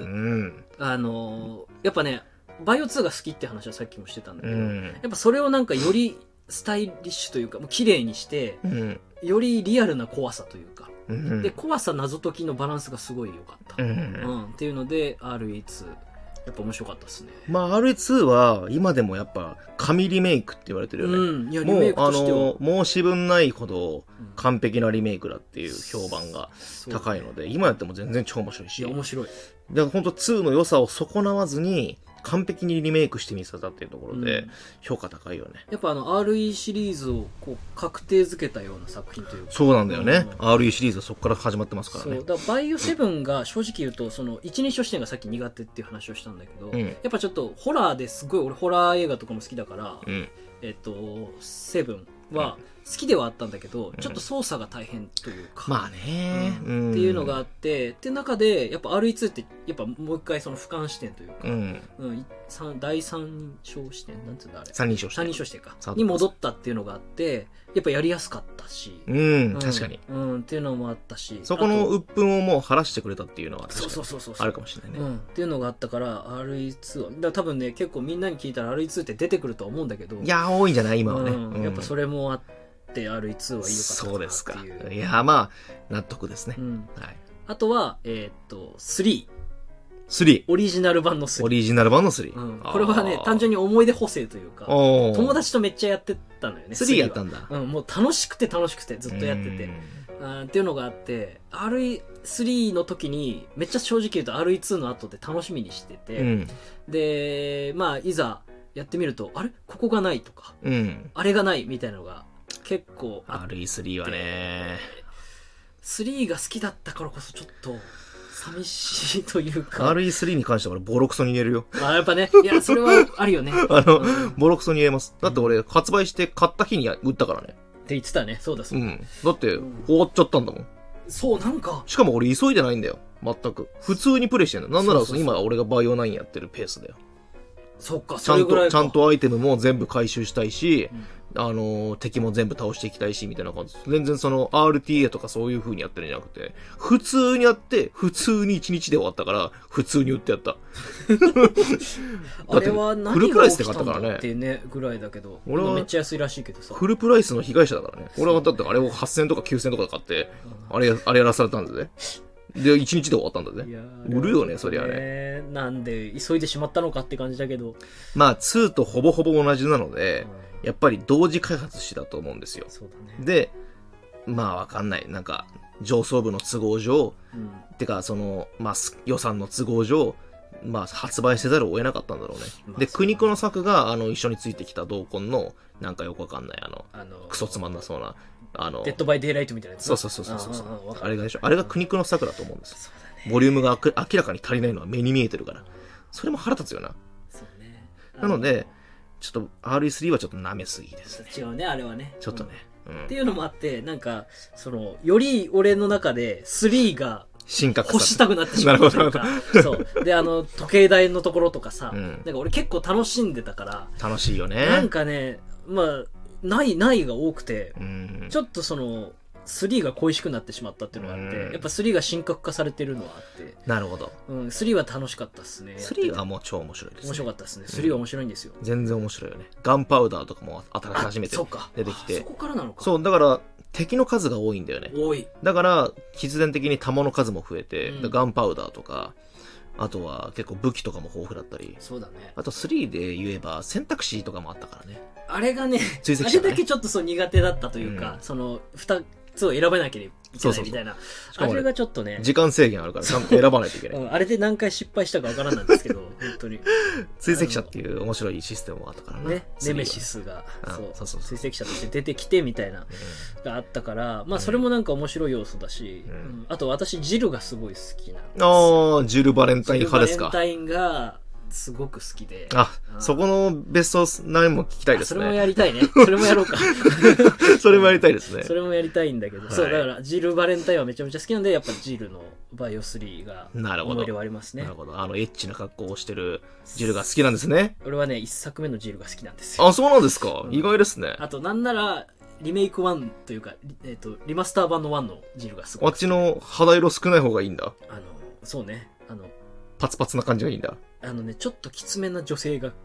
あのー、やっぱね、バイオツーが好きって話はさっきもしてたんだけど、 うん、 やっぱそれをなんかよりスタイリッシュというか、もう綺麗にして、うん、よりリアルな怖さというか、うん、で、怖さ謎解きのバランスがすごい良かった。うんうん、っていうので、アールイーツー。やっぱ面白かったですね。 まあ アールイーツー は今でもやっぱ神リメイクって言われてるよね。 うん、いやリメイクとしてはもうあの申し分ないほど完璧なリメイクだっていう評判が高いので、うん、今やっても全然超面白いし。 いや面白い。 だから本当ツーの良さを損なわずに完璧にリメイクしてみせたっていうところで評価高いよね。 うん、やっぱあの アールイー シリーズをこう確定づけたような作品というか。 そうなんだよね。うん、アールイー シリーズはそこから始まってますからね。 そうだからバイオセブンが正直言うとその一人称視点がさっき苦手っていう話をしたんだけど、うん、やっぱちょっとホラーですごい俺ホラー映画とかも好きだから、うん、えっとセブンは好きではあったんだけど、うん、ちょっと操作が大変というか、 まあね、 うん、っていうのがあってって中でやっぱ アールイーツー ってやっぱもう一回その俯瞰視点というか、うんうん、第三人称視点なんていうんだあれ三人称視点三人称視点かに戻ったっていうのがあってやっぱやりやすかったし、 うん、うん、確かに、 うん、っていうのもあったしそこの鬱憤をもう晴らしてくれたっていうのはそうそうそうそうあるかもしれないね、 うん、っていうのがあったから アールイーツー はだから多分ね結構みんなに聞いたら アールイーツー って出てくるとは思うんだけどいや多いんじゃない今はね、 うん、やっぱそれもあってアールイーツー はいいよかったそうですか。いやまあ納得ですね、うんはい、あとはえー、っとスリースリーオリジナル版のスリーオリジナル版のスリー、 うん、これはね単純に思い出補正というか友達とめっちゃやってたのよねスリーやったんだ、 うん、もう楽しくて楽しくてずっとやっててあっていうのがあって アールイースリー の時にめっちゃ正直言うと アールイーツー の後で楽しみにしてて、うん、でまあいざやってみるとあれここがないとか、うん、あれがないみたいなのが結構あってアールイースリー はねスリーが好きだったからこそちょっと寂しいというかアールイースリー に関しては俺ボロクソに言えるよあやっぱねいやそれはあるよねあの、うん、ボロクソに言えますだって俺発売して買った日に売ったからねって言ってたねそうだそうだ、うん、 だって終わっちゃったんだもんそうなんかしかも俺急いでないんだよ全く普通にプレイしてんだなんなら今俺がバイオナインやってるペースだよそっか、 ちゃんと、 それぐらいか。 ちゃんとアイテムも全部回収したいし、うん、あの、敵も全部倒していきたいし、みたいな感じ。全然その アールティーエー とかそういう風にやってるんじゃなくて、普通にやって、普通にいちにちで終わったから、普通に売ってやった。 あれは何が起きたんだってね、ぐらいだけど、俺はめっちゃ安いらしいけどさ。 フルプライスの被害者だからね。俺はだってあれをはっせんえんとかきゅうせんえんとかで買って、あれ、あれやらされたんだぜ。で、いちにちで終わったんだぜ。売るよね、そりゃね。 なんで、急いでしまったのかって感じだけど。 まあ、ツーとほぼほぼ同じなので、うん、やっぱり同時開発しだと思うんですよ。 そうだね。 で、まあ、わかんない。なんか、上層部の都合上、うん、てか、その、まあ、予算の都合上、まあ、発売せざるを得なかったんだろうね。まあ、で、国子の作が、あの、一緒についてきた同梱の、なんかよくわかんない、あの、あのー、クソつまんなそうな、あの、 デッドバイデイライトみたいなやつ。 そうそうそうそうそう。あ, あれがでしょ。あれが苦肉の策だと思うんです。そうだね。ボリュームが明らかに足りないのは目に見えてるから。それも腹立つよな。 そうね。 なので、ちょっと アールイースリー はちょっと舐めすぎです、ね。 違うね、あれはね。 ちょっとね。 うんうん、っていうのもあって、なんか、その、より俺の中でスリーが、 進化欲したくなってしまうというか。そう。で、あの、時計台のところとかさ、うん、なんか俺結構楽しんでたから。 楽しいよね。 なんかね、まあ、ない、ないが多くて、うん、ちょっとその、スリーが恋しくなってしまったっていうのがあって、うん、やっぱスリーが神格化されてるのはあって。 なるほど。 うん、スリーは楽しかったっすね。 スリーはもう超面白いですね。 面白かったっすね。スリーは面白いんですよ。 うん、全然面白いよね。ガンパウダーとかも新し初めて出てきて。 そこからなのか。 そう、だから、敵の数が多いんだよね。 多い。 だから、必然的に弾の数も増えて、うん、ガンパウダーとか、あとは結構武器とかも豊富だったり。 そうだね。 あとスリーで言えば選択肢とかもあったからね。 あれがね、追跡者ね、あれだけちょっとそう苦手だったというか、うん、その、二つを選ばなければいけないみたいな。そうそうそう、あれがちょっとね。 時間制限あるからちゃんと選ばないといけない。 うん、あれで何回失敗したかわからないんですけど、本当に。 追跡者っていう面白いシステムもあったからね。 ね、ネメシスが、そう、そうそうそう、追跡者として出てきてみたいな、うん、があったから、まあそれもなんか面白い要素だし、うんうん、あと私ジルがすごい好きなんですよ。 ああ、ジルバレンタイン派ですか。 ジルバレンタインが、すごく好きで。 あ、うん、そこのベストナインも聞きたいですね。 それもやりたいね。それもやろうか。 それもやりたいですね。 それもやりたいんだけど、はい、そう、だからジル・バレンタインはめちゃめちゃ好きなんで、やっぱジルのバイオスリーが思い出はありますね。 なるほど。あのエッチな格好をしてるジルが好きなんですね。 俺はね、一作目のジルが好きなんですよ。 あ、そうなんですか。うん、意外ですね。 あと、なんなら、リメイクワンというか、えっと、リマスター版のワンのジルがすごい。 あっちの肌色少ない方がいいんだ。 あの、そうね。あの、 パツパツな感じがいいんだ。 あのね、ちょっときつめな女性が。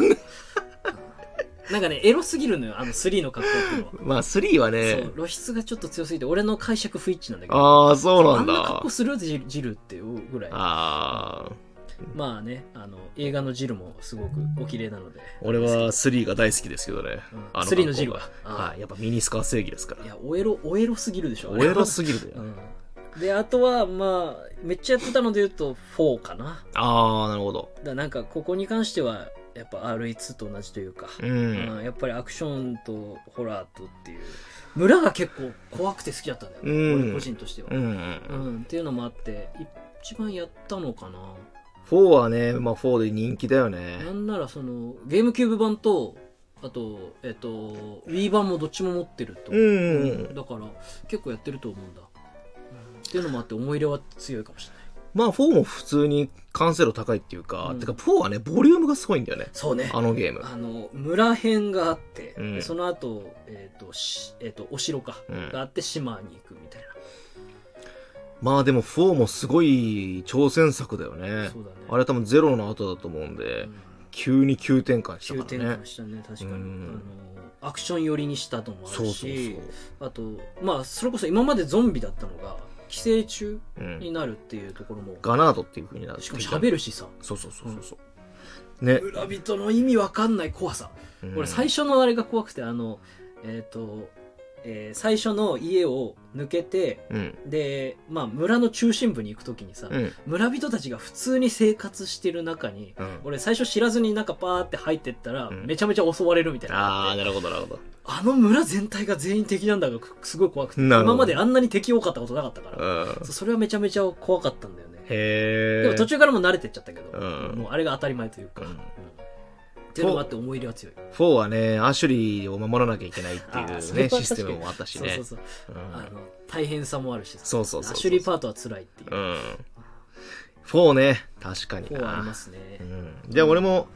なんかね、エロすぎるのよ、あのスリーの格好っていうのは。 まあ、スリーはね。 そう、露出がちょっと強すぎて、俺の解釈不一致なんだけど。 ああ、そうなんだ。 あんな格好するジル、ジルっていうぐらい。 ああ。 まあね、あの、映画のジルもすごくお綺麗なので。 俺はスリーが大好きですけどね。 うん、あのスリーのジルは。 はい、やっぱミニスカ正義ですから。 いや、おエロ、おエロすぎるでしょ。 おエロすぎるだよ。うんで、あとは、まあ、めっちゃやってたので言うと、フォーかな。 ああ、なるほど。 だなんか、ここに関しては、やっぱ アールイーツー と同じというか、 うんうん、 やっぱりアクションとホラーとっていう、村が結構怖くて好きだったんだよね、うん、俺個人としては、 うんうんうん。っていうのもあって、一番やったのかな。 フォーはね、まあフォーで人気だよね。 なんなら、その、ゲームキューブ版と、あと、えっと、Wii 版もどっちも持ってると。 うんうんうん、 だから、結構やってると思うんだ。っていうのもあって思い入れは強いかもしれない。 まあフォーも普通に完成度高いっていうか、うん、てかフォーはねボリュームがすごいんだよね。 そうね。 あのゲーム。 あの村編があって、 うん、 その後えっ、ー、とえっ、ー、とお城か、うん、があって島に行くみたいな。 まあでもフォーもすごい挑戦作だよね。 そうだね。 あれ多分ゼロの後だと思うんで、うん、急に急転換したからね。 急転換したね、確かに。うん、あのアクション寄りにしたのもあるし、そうそうそう、あとまあそれこそ今までゾンビだったのが寄生虫になるっていうところも、うん、 ガナードっていう風になる。 しかも喋るしさ。 そうそうそうそう、うん、ね。 村人の意味わかんない怖さ、うん、俺最初のあれが怖くて、あのえっ、ー、と、えー、最初の家を抜けて、 うん、 でまあ村の中心部に行くときにさ、うん、村人たちが普通に生活してる中に、うん、俺最初知らずになんかパーって入ってったら、うん、めちゃめちゃ襲われるみたいな。 ああ、なるほどなるほど。 あの村全体が全員敵なんだがすごい怖くて、今まであんなに敵多かったことなかったから、うん、それはめちゃめちゃ怖かったんだよね。 へー。 でも途中からも慣れてっちゃったけど、 うん、 もうあれが当たり前というか、うんうん、っていうのもあって思い入れは強い。 フォーはね、アシュリーを守らなきゃいけないっていうねシステムもあったしね。 そうそうそう、うん、あの大変さもあるし、 そうそうそうそう、 アシュリーパートは辛いっていう。 うん、フォーね、確かにな。 フォーありますね。 うん、じゃあ俺も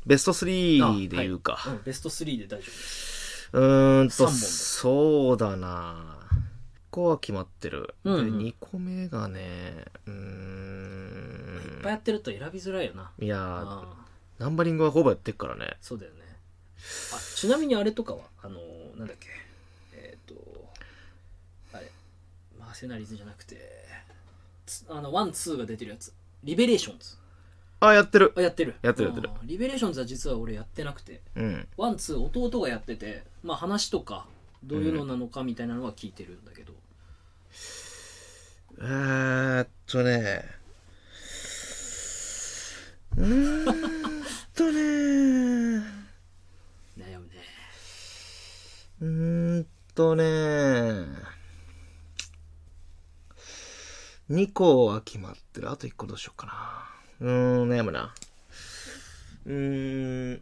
ベストスリーで言うか、 はいうん、ベストスリーで大丈夫です。 うーんとそうだな、いっこは決まってる、うんうん、でにこめがねうーんいっぱいやってると選びづらいよな。 いやナンバリングはほぼやってるからね。 そうだよね。あちなみにあれとかはあのー、なんだっけえっ、ー、とあれマーセナリーズじゃなくてあのワンツーが出てるやつリベレーションズ。 あやってるあやってるやってるやってる。 リベレーションズは実は俺やってなくて、うん、ワンツー弟がやってて、まあ話とかどういうのなのかみたいなのは聞いてるんだけど、 うん、えーっとねうーんとね悩むね。 うーんとねにこは決まってる。あといっこどうしようかな。うーん悩むな。うーん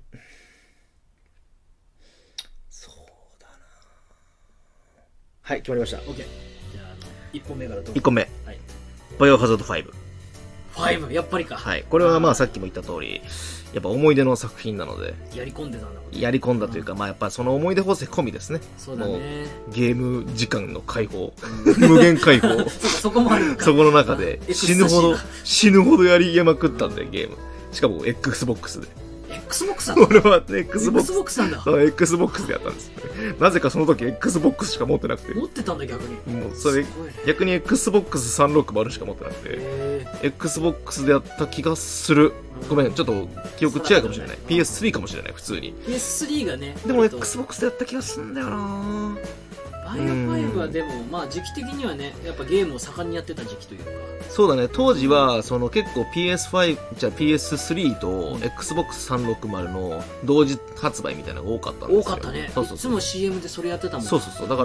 そうだな。はい決まりました。 OK。 じゃあ、あのいっぽんめからどうぞ。 いっこめ、 はい、 バイオハザードファイブ。 ファイブやっぱりか。 はいこれはまあさっきも言った通りやっぱ思い出の作品なのでやり込んでたんだもんね。 やり込んだというか、うん、まあやっぱその思い出補正込みですね。 そうだね。もうゲーム時間の解放、うん、無限解放そ, そこもあるのか。 そこの中で死ぬほど死ぬほどやりまくったんでゲーム。しかも Xbox で。 Xbox なんだ。 俺は Xbox, Xbox なんだ。 Xbox でやったんです。なぜかその時 Xbox しか持ってなくて。 持ってたんだ逆に。 もうそれ、ね、逆に エックスボックスさんびゃくろくじゅうしか持ってなくて Xbox でやった気がする。ごめんちょっと記憶違うかもしれない。 ピーエススリー かもしれない普通に。 ピーエススリー がね。 でも Xbox でやった気がするんだよな。 バイオファイブはでもまあ時期的にはねやっぱゲームを盛んにやってた時期というか。 そうだね当時はその結構 ピーエスファイブ じゃあ ピーエススリー と エックスボックスさんびゃくろくじゅうの同時発売みたいなのが多かったんですよ。 多かったね。そうそうそういつも シーエム でそれやってたもん。 そうそうそうだから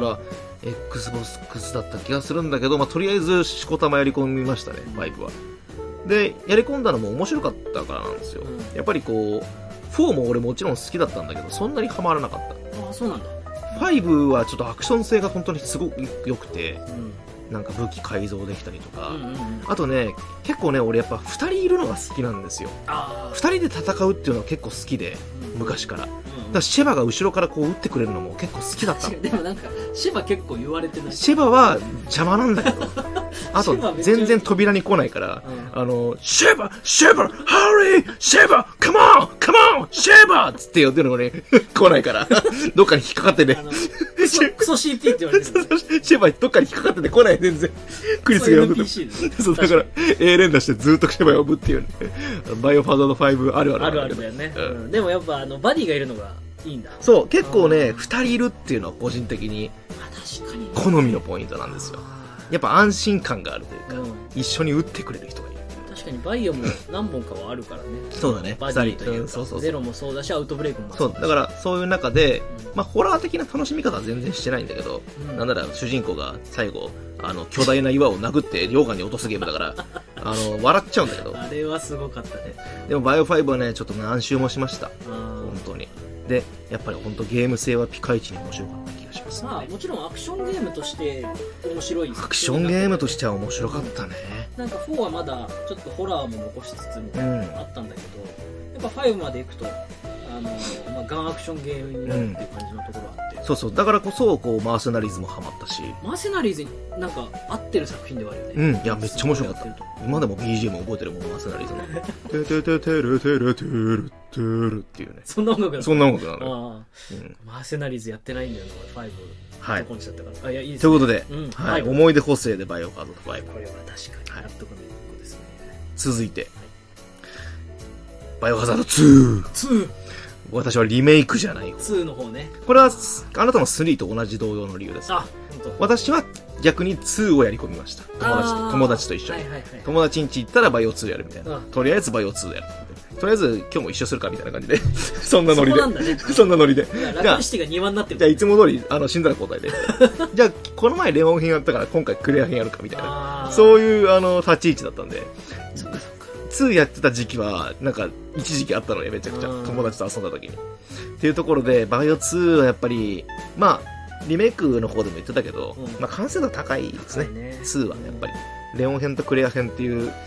Xbox だった気がするんだけど、まあ、とりあえずしこたまやり込みましたねファイブは。でやり込んだのも面白かったからなんですよ、うん、やっぱりこうフォーも俺もちろん好きだったんだけどそんなにハマらなかった。 ああそうなんだ。 ファイブはちょっとアクション性が本当にすごく良くて、うん、なんか武器改造できたりとか、うんうんうん、あとね結構ね俺やっぱふたりいるのが好きなんですよ。ふたりで戦うっていうのは結構好きで、うん、昔から、うんうん、だからシェバが後ろからこう撃ってくれるのも結構好きだったの。 でもなんかシェバ結構言われてない。 シェバは邪魔なんだけどあと全然扉に来ないから、うん、あのシェバシェバハリーシェバカモンカモンシェバって言ってるのに来ないからどっかに引っかかってねクソ、クソ シーピー って言われてる。 シェバどっかに引っかかってて来ない全然クリスが呼んでてそうだから A 連打してずっとシェバ呼ぶっていうねバイオファザードファイブあるあるあるあるだよね、うん、でもやっぱあのバディがいるのがいいんだ。 そう結構ねふたりいるっていうのは個人的に確かに好みのポイントなんですよ。やっぱ安心感があるというか、うん、一緒に打ってくれる人がいる。 確かにバイオも何本かはあるからねそうだねバディというか、うん、そうそうそうゼロもそうだしアウトブレイクもそうだからそういう中で、うんまあ、ホラー的な楽しみ方は全然してないんだけど、うん、なんなら主人公が最後あの巨大な岩を殴って溶岩に落とすゲームだからあの笑っちゃうんだけどあれはすごかったね。 でもバイオファイブはねちょっと何周もしました本当に。でやっぱり本当ゲーム性はピカイチに面白かった気がします、ね、 まあもちろんアクションゲームとして面白い。 アクションゲームとしては面白かったね、 うん、なんかフォーはまだちょっとホラーも残しつつみたいなのがあったんだけど、うん、やっぱファイブまで行くとあの、まあ、ガンアクションゲームになるっていう感じのところがあって、うん、 そうそうだからこそこうマーセナリーズもハマったしマーセナリーズになんか合ってる作品ではあるよね。 うんいやめっちゃ面白かった。今でも ビージーエム 覚えてるもんマーセナリーズのテテテテルテルテルテルっていうねそんな音楽なの。 そんな音楽なのあ、うん、マーセナリーズやってないんだよなファイブはいとこんちゃったから。あいやいいですね。 ということで、 うんはいはい、思い出補正でバイオハザードファイブこれは確かに納得のいいことですね、はい、 続いて、はい、バイオハザードツー。 ツー私はリメイクじゃないツーの方ね。 これはあなたのスリーと同じ同様の理由です、ね、あ私は逆にツーをやり込みました。友達と友達と一緒に、はいはいはい、友達ん家行ったらバイオツーやるみたいな、とりあえずバイオツーやるとりあえず今日も一緒するかみたいな感じでそんなノリで そ, ん、ね、そんなノリでラクシティがにわになってる。 じゃあいつも通りあの死んだら交代でじゃあこの前レオン編やったから今回クレア編やるかみたいなそういうあの立ち位置だったんで。そっかそっか。ツーやってた時期はなんか一時期あったのよめちゃくちゃ友達と遊んだ時にっていうところでバイオツーはやっぱりまあリメイクの方でも言ってたけど、うん、まあ完成度高いですね、ねツーはやっぱりレオン編とクレア編っていう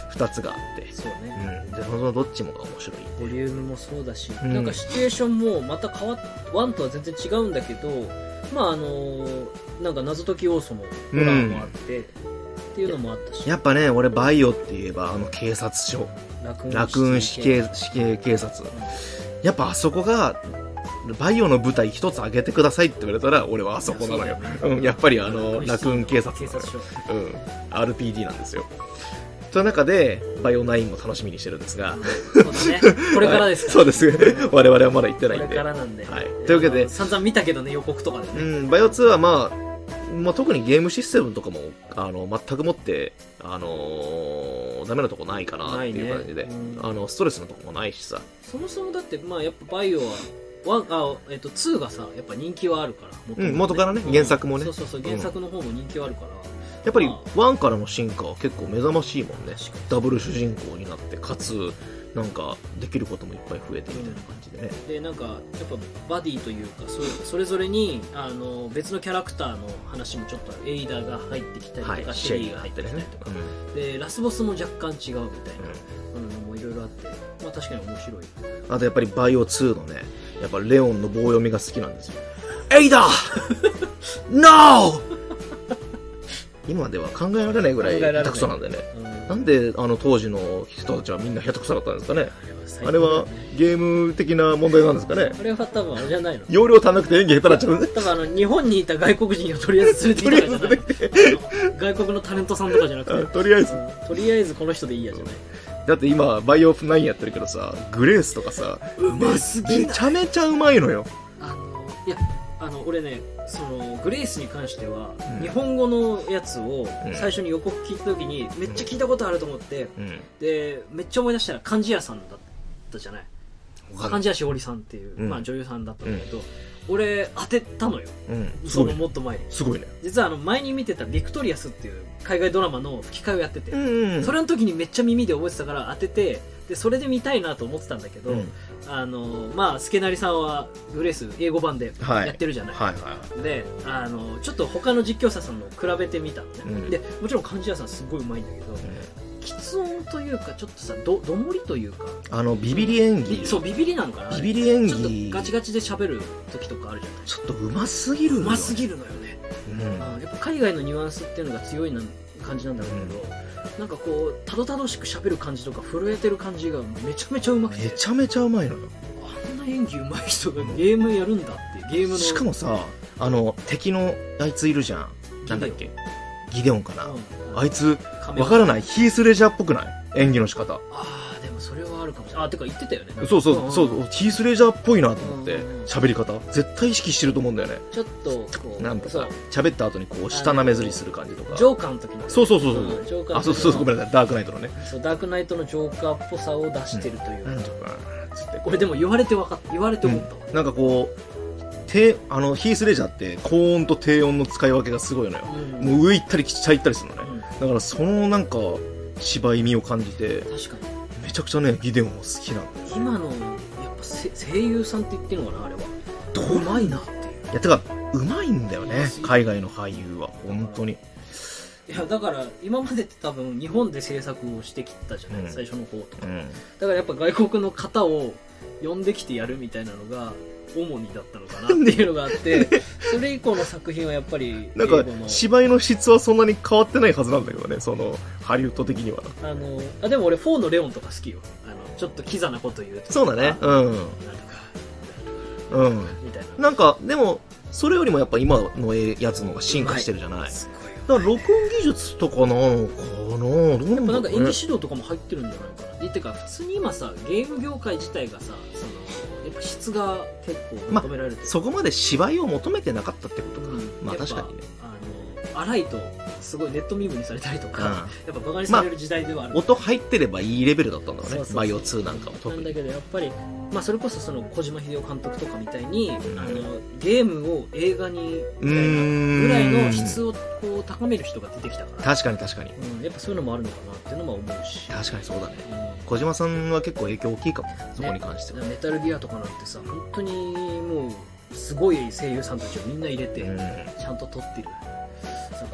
ふたつがあってそうね、 うん、でそのどっちもが面白いボリュームもそうだし、うん、なんかシチュエーションもまた変わっワンとは全然違うんだけど、まああのー、なんか謎解き要素もホラーもあって、うん、っていうのもあったし、 やっぱね俺バイオって言えばあの警察署ラクーン死刑死刑警察、うん、やっぱあそこがバイオの舞台一つ上げてくださいって言われたら俺はあそこなのよ。や, うん、やっぱりあのラクーン警察、 警察署、 うん、アールピーディー なんですよ。その中でバイオナインも楽しみにしてるんですが、うん、 そうだね、これからですから、ね、 そうです我々はまだ行ってないんで、 これからなんで、 はい、というわけで散々見たけどね予告とかでね、 うん、バイオツーはまあ、まあ、特にゲームシステムとかもあの全くもってあのー、ダメなとこないかなっていう感じで、ね、うん、あのストレスのとこもないしさ、 そもそもだってまあやっぱバイオはワンあえっとツーがさやっぱ人気はあるから元、 ね、うん、元からね原作もね、 そうそうそう原作の方も人気はあるから、うん、 やっぱりワンからの進化は結構目覚ましいもんね。ダブル主人公になってかつなんかできることもいっぱい増えてみたいな感じでね、 うん、でなんかやっぱバディというかそれ、それぞれにあの別のキャラクターの話もちょっとエイダが入ってきたりとか、はい、シェリーが入ってきたりとか、うん、でラスボスも若干違うみたいな、うん、のもいろいろあって、まあ、確かに面白い。 あとやっぱりバイオツーのねやっぱレオンの棒読みが好きなんですよ。エイダノー今では考えられないぐらい下手くそなんでね、うん、なんであの当時の人たちはみんな下手くそだったんですかね。あれはゲーム的な問題なんですかね。 あれは多分あれじゃないの、 容量足らなくて演技下手なっちゃう。 多分あの日本にいた外国人をとりあえず連れてきたからじゃない外国のタレントさんとかじゃなくてとりあえず、 うん、とりあえずこの人でいいやじゃない。 だって今バイオナインやってるけどさグレースとかさうますぎめちゃめちゃうまいのよ。 あのいやあの俺ねそのグレースに関しては、うん、日本語のやつを最初に予告聞いた時に、うん、めっちゃ聞いたことあると思って、うん、でめっちゃ思い出したら貫地谷さんだったじゃない。貫地谷しおりさんっていう、うん、まあ、女優さんだったんだけど、うん、俺当てたのよ、うん、そのもっと前にすごいね。 実はあの前に見てたビクトリアスっていう海外ドラマの吹き替えをやってて、 うんうん、 それの時にめっちゃ耳で覚えてたから当てて、でそれで見たいなと思ってたんだけど、うん、あのまあ助成さんはグレース英語版でやってるじゃない、 はいはいはい、 であのちょっと他の実況者さんの比べてみたのね、うん、でもちろん貫地谷さんすごいうまいんだけど、うん、喫音というかちょっとさ ど, どもりというかあのビビリ演技、 そうビビリなのかな、 ビビリ演技ちょっとガチガチで喋る時とかあるじゃない。 ちょっとうますぎるのよ、 うますぎるのよね、うん、あやっぱ海外のニュアンスっていうのが強いな感じなんだろうけど、うん、なんかこうたどたどしく喋る感じとか震えてる感じがめちゃめちゃうまくて、 めちゃめちゃうまいのよ。 あんな演技うまい人がゲームやるんだってゲームのしかもさあの敵のあいついるじゃん、なんだっけギデオンかな、うん、あいつわからないヒースレジャーっぽくない演技の仕方。 ああでもそれはあるかもしれない。あてか言ってたよね。 そうそう、うんうん、そうヒースレジャーっぽいなと思って喋、うん、り方絶対意識してると思うんだよね。 ちょっとこうなんかさ喋った後にこう舌なめずりする感じとかジョーカーの時の、ね、 そうそうそうそう、 うん、ジョーカーあそうそうそうごめんなさいダークナイトのねそうダークナイトのジョーカーっぽさを出してるというか、うん、 うん、 これでも言われて分かった言われて思った、 うん、なんかこう低あのヒースレジャーって高音と低音の使い分けがすごいのよ、うん、もう上行ったり下行ったりするのね、うん、だからそのなんか芝居味を感じて確かにめちゃくちゃねギデオンも好きなの。 今のやっぱ声優さんって言ってるのかなあれはどうまいなっていう。 いやてかうまいんだよね海外の俳優は本当に。 いやだから今までって多分日本で制作をしてきたじゃない、うん、最初の方とか、うん、だからやっぱ外国の方を呼んできてやるみたいなのが主にだったのかなっていうのがあってそれ以降の作品はやっぱりなんか芝居の質はそんなに変わってないはずなんだけどねそのハリウッド的には。 あのあでも俺フォーのレオンとか好きよ。あのちょっとキザなこと言うとそうだねうんなんとかうんみたいな。なんかでもそれよりもやっぱ今のやつの方が進化してるじゃない、はい、すごいだから録音技術とかなのかなどうなんだろうね。 やっぱなんか演技指導とかも入ってるんじゃないかな。でてか普通に今さゲーム業界自体がさそのやっぱ質が結構求められてる、 まあ、そこまで芝居を求めてなかったってことか、うん、まあ確かにねあの荒いとすごいネットミームにされたりとか、うん、やっぱバカにされる時代ではある、 まあ、音入ってればいいレベルだったんだろうね。そうそうそうバイオツーなんかも特になんだけどやっぱり、まあ、それこそその小島秀夫監督とかみたいに、うん、あのゲームを映画にみたいなぐらいの質をこう高める人が出てきたから確かに確かに、 うん、やっぱそういうのもあるのかなっていうのも思うし確かにそうだね、うん、小島さんは結構影響大きいかもそこに関しては、 ね、メタルギアとかなんてさ本当にもうすごい声優さんたちをみんな入れて、うん、ちゃんと撮ってる作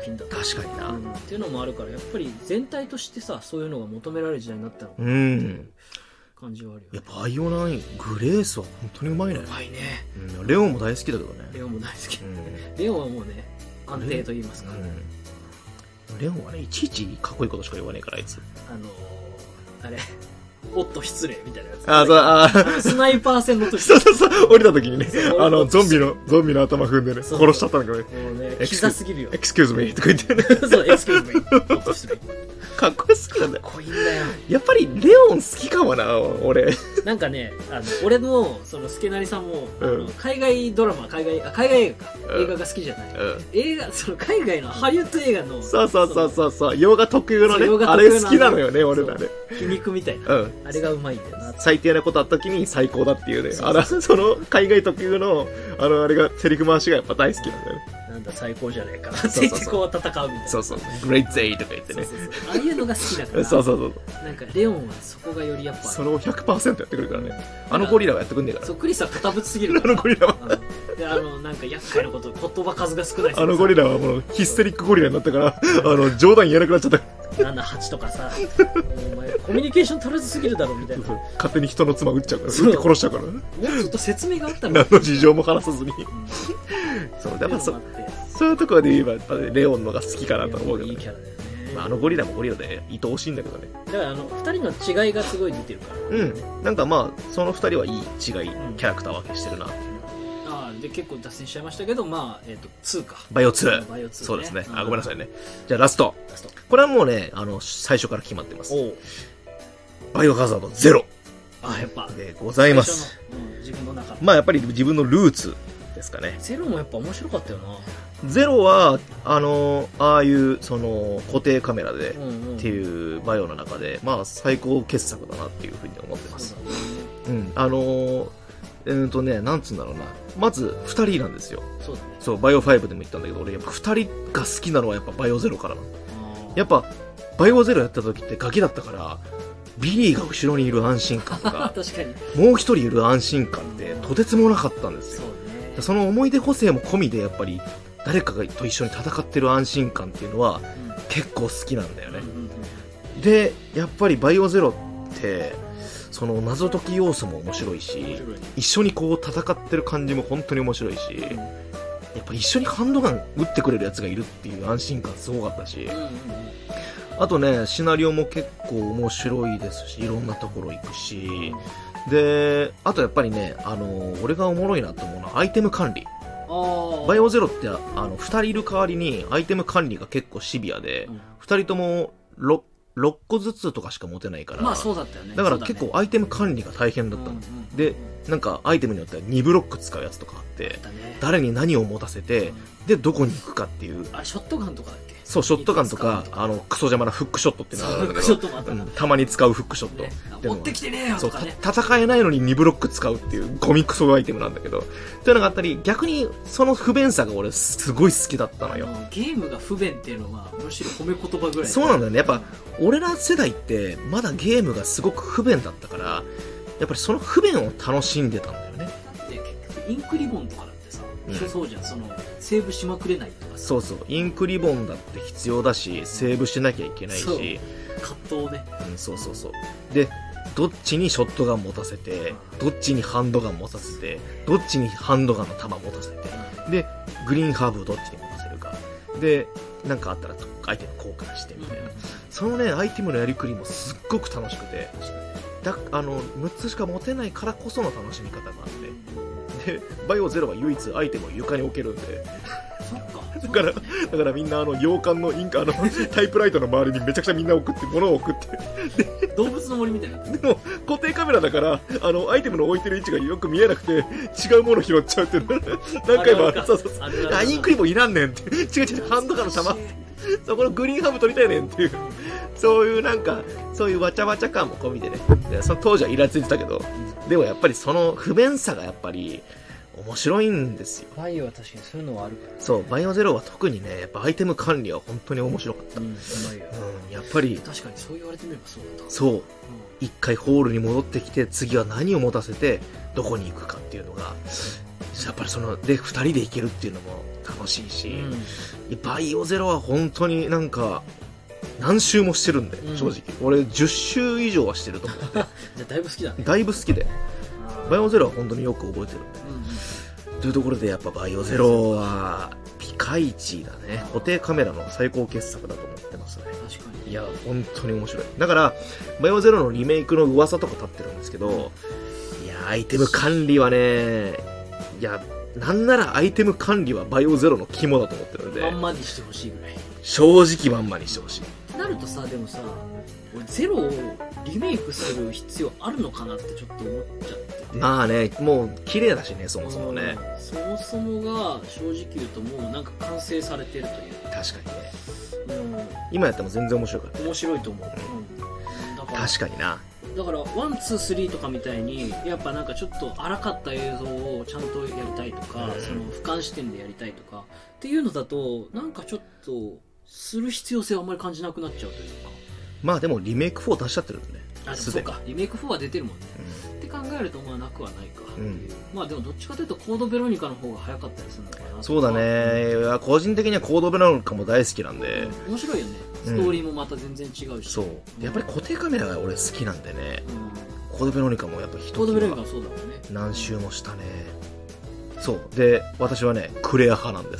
品だと。 確かにな、 うん、っていうのもあるからやっぱり全体としてさそういうのが求められる時代になったのかなっていう感じはあるよ、ね、 いやバイオナイングレースは本当にうまいね。 うまいね、 うん、レオンも大好きだけどね。 レオンも大好き、うん、レオンはもうね安定と言いますか、 うん、レオンはねいちいちかっこいいことしか言わねえからあいつあのー、あれおっと失礼みたいなやつ。 あ、そう、ああ。 スナイパー戦の時。 そうそうそう、降りた時にね、あの、ゾンビの、ゾンビの頭踏んでね、殺しちゃったんだけどね。 もうね、キザすぎるよ。 エクスキューズミーとか言ってね。 そう、エクスキューズミー。おっと失礼。 かっこよすぎなんだよ。 かっこいいんだよ。 やっぱり、レオン好きかもな、俺。 なんかね、あの、俺の、その、スケナリさんも、あの、海外ドラマ、海外、あ、海外映画か。映画が好きじゃない。映画、その、海外のハリウッド映画の。 そうそうそうそうそう、洋画特有のね、あれ好きなのよね、俺らね。 皮肉みたいな。あれがうまいんだよな。 最低なことあった時に最高だっていうね、あら、その海外特有の、あの、あれが、セリフ回しがやっぱ大好きなんだよね。 なんだ最高じゃねえか。そうそうそう。こう戦うみたいな。 そうそう。グレイトゼイとか言ってね。 そうそうそう。ああいうのが好きだから。 そうそうそう。 なんか、レオンはそこがよりやっぱ。 それを ひゃくパーセント やってくるからね。あのゴリラはやってくんねえから。 そう、クリスは堅物すぎるから。 あのゴリラは。 で、あの、なんか厄介なこと、言葉数が少ない。 あのゴリラはもうヒステリックゴリラになったから、あの、冗談言えなくなっちゃった。 ななはちとかさ、お前コミュニケーション取らずすぎるだろみたいな。 そうそう、勝手に人の妻撃っちゃうから、撃って殺しちゃうからね。もうちょっと説明があったら。 何の事情も話さずに。うん、そう、だからそ、そういうところで言えば、やっぱね、レオンのが好きかなと思うけど、ね。いいキャラだよね。まあ、あのゴリラもゴリラで愛おしいんだけどね。 だからあの、二人の違いがすごい出てるから。 うん。なんかまあ、その二人はいい違い、キャラクター分けしてるなっていう。 ああ、で、結構脱線しちゃいましたけど、まあ、えっと、ツーか。 バイオツー。 バイオツー、ね。 そうですね。あ、ごめんなさいね。じゃあラスト。ラスト。これはもうね、あの、最初から決まってます。バイオハザードゼロ。 あ、やっぱ。 でございます。 うん、自分の中で。 まあ、やっぱり自分のルーツですかね。 ゼロもやっぱ面白かったよな。 ゼロは、あの、ああいう、その、固定カメラで、っていうバイオの中で、まあ、最高傑作だなっていうふうに思ってます。う, ね、うん。あのー、えーとね、なんつうんだろうな。まず、二人なんですよ。 そうだね。 そう、バイオファイブでも言ったんだけど、俺、やっぱ二人が好きなのはやっぱバイオゼロからなの。やっぱ、バイオゼロやった時ってガキだったから、ビリーが後ろにいる安心感とか、 確かにもう一人いる安心感ってとてつもなかったんですよ。 そうね。 その思い出補正も込みで、やっぱり、誰かがと一緒に戦ってる安心感っていうのは、結構好きなんだよね。うん、で、やっぱりバイオゼロって、その謎解き要素も面白いし、面白いね、一緒にこう戦ってる感じも本当に面白いし、うん、やっぱ一緒にハンドガン撃ってくれるやつがいるっていう安心感すごかったし、うんうんうん、あとね、シナリオも結構面白いですし、いろんなところ行くし、うん、で、あとやっぱりね、あの、俺がおもろいなと思うのはアイテム管理。バイオゼロってあのふたりいる代わりにアイテム管理が結構シビアで、うん、ふたりとも 6, ろっこずつとかしか持てないから、 まあそうだったよね。 だから結構アイテム管理が大変だったの、うんうん、でなんかアイテムによってはにブロック使うやつとかあって、ね、誰に何を持たせて、うん、でどこに行くかっていう。 あ、ショットガンとかだっけ。 そう、ショットガンとか、あのクソ邪魔なフックショットっていうのがあるんだけど、うん、たまに使うフックショット、ね、 持ってきてねえよとかね。 そう、戦えないのににブロック使うっていうゴミクソアイテムなんだけど、っていうのがあったり、逆にその不便さが俺すごい好きだったのよ。 ゲームが不便っていうのはむしろ褒め言葉ぐらい。 そうなんだよね。やっぱ俺ら世代ってまだゲームがすごく不便だったから、やっぱりその不便を楽しんでたんだよね。 で結局インクリボンとかだってさ、うん、そうじゃん。そのセーブしまくれないとかさ。 そうそう、インクリボンだって必要だし、セーブしなきゃいけないし、 葛藤ね。 うん、そうそうそう。で、どっちにショットガン持たせて、どっちにハンドガン持たせて、どっちにハンドガンの弾持たせて、でグリーンハーブをどっちに持たせるかで、なんかあったらアイテム交換してみたいな、そのねアイテムのやりくりもすっごく楽しくて、だあのむっつしか持てないからこその楽しみ方があって、でバイオゼロは唯一アイテムを床に置けるんで、 そっか。 だから、だからみんなあの洋館のインカあのタイプライトの周りにめちゃくちゃみんな送って物を送ってで動物の森みたいな。 でも固定カメラだからあのアイテムの置いてる位置がよく見えなくて違うもの拾っちゃうっていうの何回もある。そうそうそう。あ、インクリボンいらんねんって違う違うハンドガンの弾そこのグリーンハーブ取りたいねんっていうそういうなんかそういうわちゃわちゃ感も込みでね、でその当時はイラついてたけど、でもやっぱりその不便さがやっぱり面白いんですよ。 バイオは確かにそういうのはあるから、ね、 そうバイオゼロは特にねやっぱアイテム管理は本当に面白かった、うん、うまいよ、うん、やっぱり確かにそう言われてみればそうだった。 そう、うん、一回ホールに戻ってきて次は何を持たせてどこに行くかっていうのがやっぱりそのでふたりで行けるっていうのも楽しいし、うん、バイオゼロは本当になんか何周もしてるんで、うん、正直俺じゅっ周以上はしてると思ってじゃあだいぶ好きだね。 だいぶ好きでバイオゼロは本当によく覚えてるんで、うんうん、というところでやっぱバイオゼロはピカイチだね。固定カメラの最高傑作だと思ってますね。 確かに。 いや本当に面白い。だからバイオゼロのリメイクの噂とか立ってるんですけど、いやアイテム管理はね、いやなんならアイテム管理はバイオゼロの肝だと思ってるんで、 まんまにしてほしいぐらい。 正直まんまにしてほしい。 ってなるとさ、でもさ、俺ゼロをリメイクする必要あるのかなってちょっと思っちゃってて。 まあね、もう綺麗だしね、そもそもね。 そもそもが正直言うともうなんか完成されてるという。 確かにね。うん、今やっても全然面白いから、ね。 面白いと思う。うん、 だから確かにな。 だからワンツースリーとかみたいにやっぱなんかちょっと荒かった映像をちゃんとやりたいとか、うん、その俯瞰視点でやりたいとかっていうのだとなんかちょっとする必要性はあんまり感じなくなっちゃうというか。 まあでもリメイクフォー出しちゃってるんでね。 あ、でもそうか、リメイクフォーは出てるもんね、うん、って考えるとまあなくはないか、うん、まあでもどっちかというとコードベロニカの方が早かったりするのかな。 そうだね、うん、個人的にはコードベロニカも大好きなんで、 うん、面白いよね。ストーリーもまた全然違うし、 うん、そうやっぱり固定カメラが俺好きなんでね、うん、コードベロニカもやっぱ一つコードベロニカもそうだもんね。 何周もしたね。そうで私はねクレア派なんです。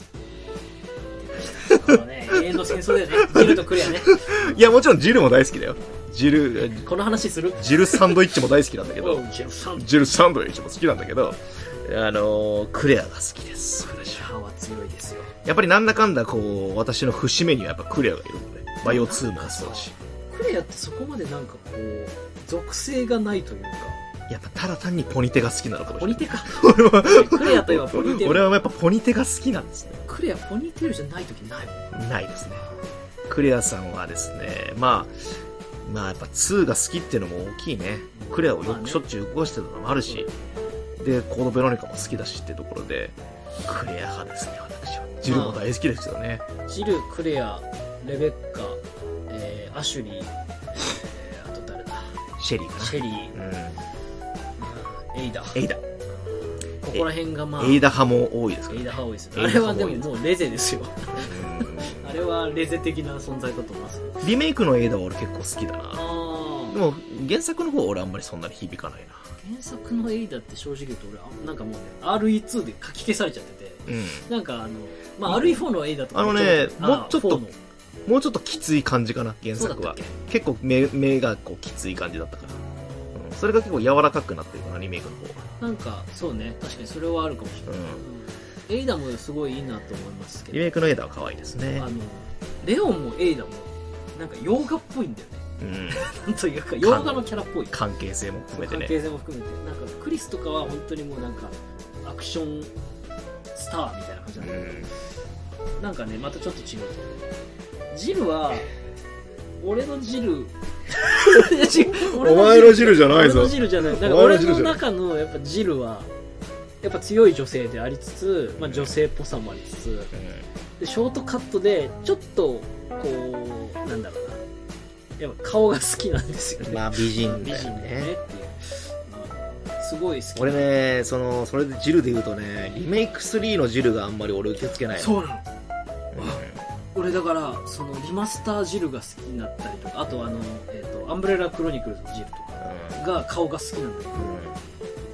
ね、永遠の戦争だよね。ジルとクレアね。 いやもちろんジルも大好きだよ。ジルこの話するジルサンドイッチも大好きなんだけどジルサンドジルサンドイッチも好きなんだけど、あのー、クレアが好きです。 クレアは強いですよ。 やっぱりなんだかんだこう私の節目にはやっぱクレアがいるので、バイオツーもそうだし。 クレアってそこまでなんかこう属性がないというか、 やっぱただ単にポニテが好きなのかもしれない。 ポニテかクレアといえばポニテール。 俺はやっぱポニテが好きなんですね。 クレアポニテールじゃない時ないもん。 ないですね。クレアさんはですね、まあまあやっぱツーが好きっていうのも大きいね。クレアをよくしょっちゅう動かしてるのもあるし、でコードベロニカも好きだしっていうところでクレア派ですね。私はジルも大好きですけどね。 ジル、クレア、レベッカ、えー、アシュリー、えー、あと誰だ、 シェリーかな。 シェリー、うん、エイダエイダここら辺がまあエイダ派も多いですから、 ね、エイダ派多いですね。あれはでももうレゼですよあれはレゼ的な存在だと思います。 リメイクのエイダは俺結構好きだな。でも原作の方は俺あんまりそんなに響かないな。 原作のエイダって正直言うと俺なんかもうね アールイーツー で書き消されちゃってて、うん、なんかあの、まあ、アールイーフォー のエイダとかあのねもうちょっともうちょっときつい感じかな。原作は結構 目, 目がこうきつい感じだったから、うん、それが結構柔らかくなってるかなリメイクの方は。 なんかそうね、確かにそれはあるかもしれない、うん、エイダもすごいいいなと思いますけど、 リメイクのエイダは可愛いですね。 あのレオンもエイダもなんか洋画っぽいんだよね。うん、なんというか洋画のキャラっぽい関係性も含めてね。 関係性も含めてなんかクリスとかは本当にもうなんかアクションスターみたいな感じなんだけど、うん、なんかねまたちょっと違う。ジルは俺のジルお前のジルじゃないぞ。 俺のジルじゃない。なんか俺の中のやっぱジルはやっぱ強い女性でありつつ、まあ、女性っぽさもありつつ、うん、でショートカットでちょっとこうなんだろうな、やっぱ顔が好きなんですよね。 まあ美人だよね。 美人だよねっていう、まあ、すごい好き。 俺ねそのそれでジルで言うとねリメイクスリーのジルがあんまり俺受け付けないの。 そうなの、うん、俺だからそのリマスタージルが好きになったりとか、あとあの、えーと、アンブレラクロニクルズのジルとかが顔が好きなんだけど、うん、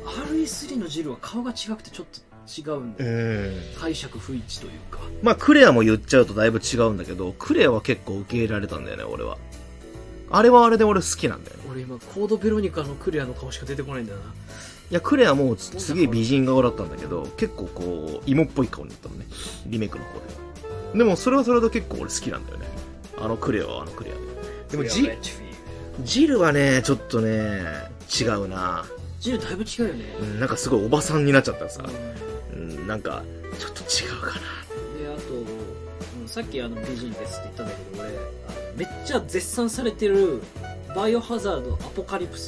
アールイースリー のジルは顔が違くてちょっと違うんだよ、うん、解釈不一致というか。 まあクレアも言っちゃうとだいぶ違うんだけど、クレアは結構受け入れられたんだよね俺は。あれはあれで俺好きなんだよね。 俺今コードベロニカのクレアの顔しか出てこないんだよな。いやクレアもうすげえ美人顔だったんだけど結構こう芋っぽい顔になったのねリメイクの方では。でもそれはそれで結構俺好きなんだよねあのクレアはあのクレアで。でも ジ, ジルはねちょっとね違うな。 ジルだいぶ違うよね、 うん、なんかすごいおばさんになっちゃったさ、うん、なんかちょっと違うかな。 であと、うん、さっきあの美人ですって言ったんだけど俺めっちゃ絶賛されてるバイオハザードアポカリプス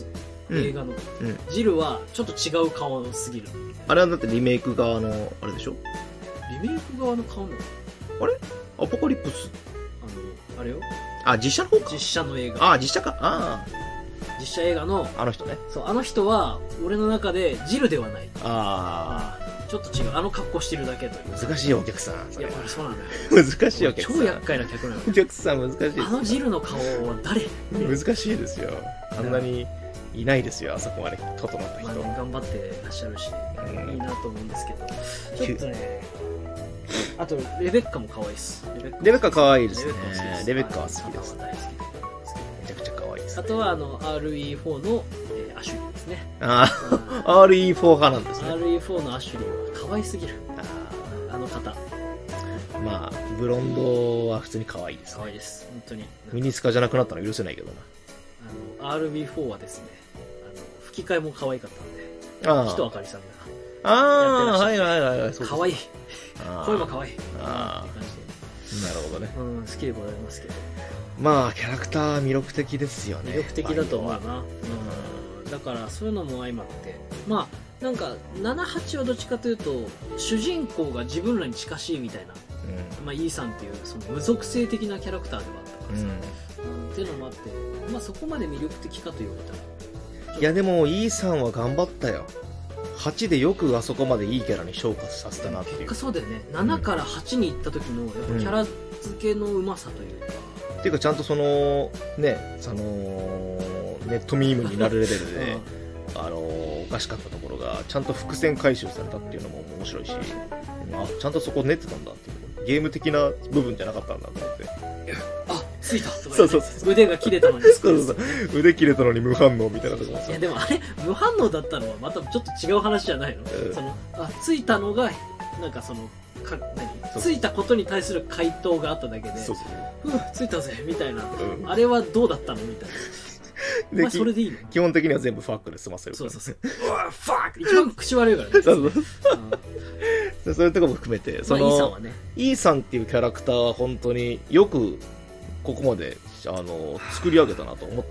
うん、映画の、うん、ジルはちょっと違う顔すぎる。 あれはだってリメイク側のあれでしょ。 リメイク側の顔なの？ あれアポカリプス、 あのあれよ、 あ、実写の方か。 実写の映画。 あ、実写か。ああ、 実写映画のあの人ね。 そう、あの人は俺の中でジルではない。 ああ、ちょっと違う。あの格好してるだけという。 難しいお客さん。 いや、そうなんだよ。難しいお客さん。 超厄介な客なの。 お客さん難しいです。 あのジルの顔は誰？ 難しいですよ。あんなにいないですよ、あそこまで整った人。 まあ、頑張ってらっしゃるし、うん、いいなと思うんですけど、ちょっとね、あとレベッカも可愛いです。 レベッカ可愛いですね。レベッカは好きです。 大好きで、 めちゃくちゃ可愛いです、 ね。あとはあの アールイーフォー の、えー、アシュリーですね。 ああ、アールイーフォー 派なんですね。 アールイーフォー のアシュリーは可愛すぎる。ああの方。 まあブロンドは普通に可愛いです、ね。 可愛いです。本当に。 ミニスカじゃなくなったの許せないけどな。 あの アールビーフォー はですね、あの吹き替えも可愛かったんで、人あかりさんが。 ああ、はいはいはいはい。 可愛い。声も可愛い。 ああ、なるほどね。 うん、好きでございますけど。 まあキャラクター魅力的ですよね。 魅力的だと思うな。うん、だからそういうのも相まって、まあなんかななはちはどっちかというと主人公が自分らに近しいみたいな。うん、まあイーさんっていうその無属性的なキャラクターではあったからさ。うん、っていうのもあって、まあそこまで魅力的かと言われたら。 いやでもイーさんは頑張ったよ。はちでよくあそこまでいいキャラに昇華させたなっていう。 結果そうだよね。ななからはちに行った時のやっぱキャラ付けのうまさというか、 うん、っていうかちゃんとそのね、そのネットミームになるレベルであのおかしかったところがちゃんと伏線回収されたっていうのも面白いし、あ、ちゃんとそこ練ってたんだっていう、ゲーム的な部分じゃなかったんだと思って。 あ、ついたとか、ね、 そうそうそう、 腕が切れたのにそうそうそう、腕切れたのに無反応みたいなところ。 いやでもあれ無反応だったのはまたちょっと違う話じゃないの、うん、そのあついたのがなんかそのか何ついたことに対する回答があっただけで、そうそう、うついたぜみたいな、うん、あれはどうだったのみたいな。で、まあ、それでいいの。 基本的には全部ファックで済ませるから。 そうそうそう。うわファック一番口悪いからね。そうそうそう。そういうところも含めて、その、まあ、イーさんはね、イーさんっていうキャラクターは本当によくここまであの作り上げたなと思った。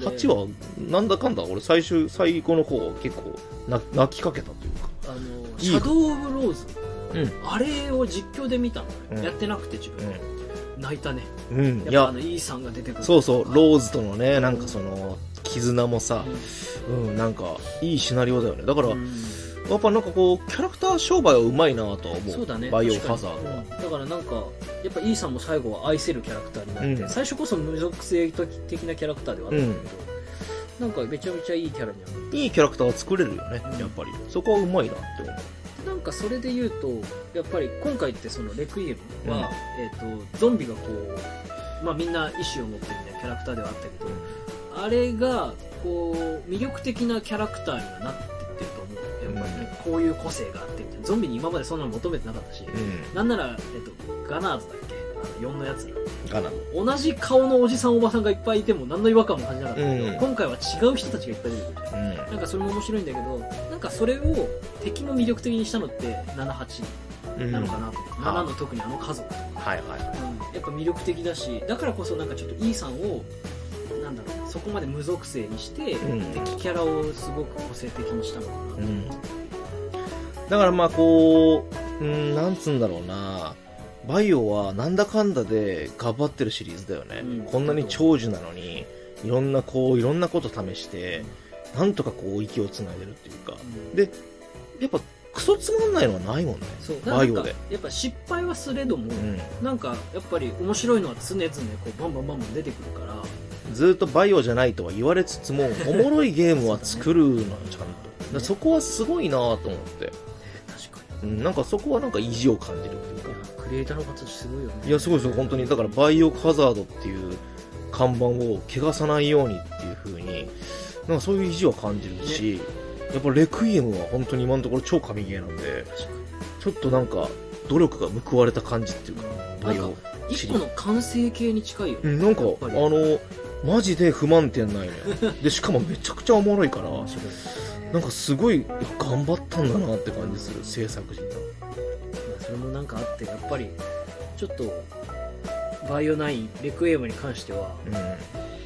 はちはなんだかんだ俺最終最後の方は結構な泣きかけたというか。 あのシャドウ・オブ・ローズ、うん、あれを実況で見たの、うん、やってなくて自分で、うん、泣いたね。うん、やっぱあのイーさんが出てくる。 そうそう、ローズとのね、なんかその絆もさ、うん、うん、なんかいいシナリオだよね。だから、うん、やっぱなんかこうキャラクター商売はうまいなとは思う。 そうだね。 バイオハザードは、 うん、だからなんかやっぱイーさんも最後は愛せるキャラクターになって、うん、最初こそ無属性的なキャラクターではあったんだけど、うん、なんかめちゃめちゃいいキャラになる。 いいキャラクターは作れるよね、うん、やっぱりそこはうまいなって思う。 なんかそれで言うとやっぱり今回ってそのレクイエムは、うん、えー、とゾンビがこう、まあ、みんな意志を持ってるみたいなキャラクターではあったけど、うん、あれがこう魅力的なキャラクターにはなってってると思う。やっぱり、ね、こういう個性があってみたいな。ゾンビに今までそんなの求めてなかったし、うん、なんなら、えっと、ガナーズだっけ、あのよんのやつガナー同じ顔のおじさんおばさんがいっぱいいても何の違和感も感じなかったけど、うん、今回は違う人たちがいっぱい出てくるじゃん、うん、なんかそれも面白いんだけど、なんかそれを敵も魅力的にしたのってななはちなのかなと、うん、ななの特にあの家族とか、 はいはい、 うん、やっぱ魅力的だし、だからこそなんかちょっと E さんをなんだろう、そこまで無属性にして、うん、敵キャラをすごく個性的にしたのかな、うん、 だからまあこう、うん、なんつうんだろうな、バイオはなんだかんだで頑張ってるシリーズだよね、うん、こんなに長寿なのにいろんなこういろんなこと試して、うん、なんとかこう息をつないでるっていうか、うん、でやっぱクソつまんないのはないもんね。 そうバイオでやっぱ失敗はすれども、うん、なんかやっぱり面白いのは常々こうバンバンバンバン出てくるから、 ずっとバイオじゃないとは言われつつもおもろいゲームは作るのよ、ちゃんと。そ, そこはすごいなと思って。 確かに、 うん、なんかそこはなんか意地を感じるっていうか、 クリエイターの方すごいよね。 いやすごいですよ本当に。だからバイオハザードっていう看板を汚さないようにっていう風になんかそういう意地は感じるし、ね、やっぱレクイエムは本当に今のところ超神ゲーなんで、ちょっとなんか努力が報われた感じっていうか、バイオ一個の完成形に近いよね。 うん、なんかあのマジで不満点ないねでしかもめちゃくちゃおもろいからなんかすごい頑張ったんだなって感じする制作陣が。 それもなんかあって、やっぱりちょっとバイオナインレクイエムに関しては、うん、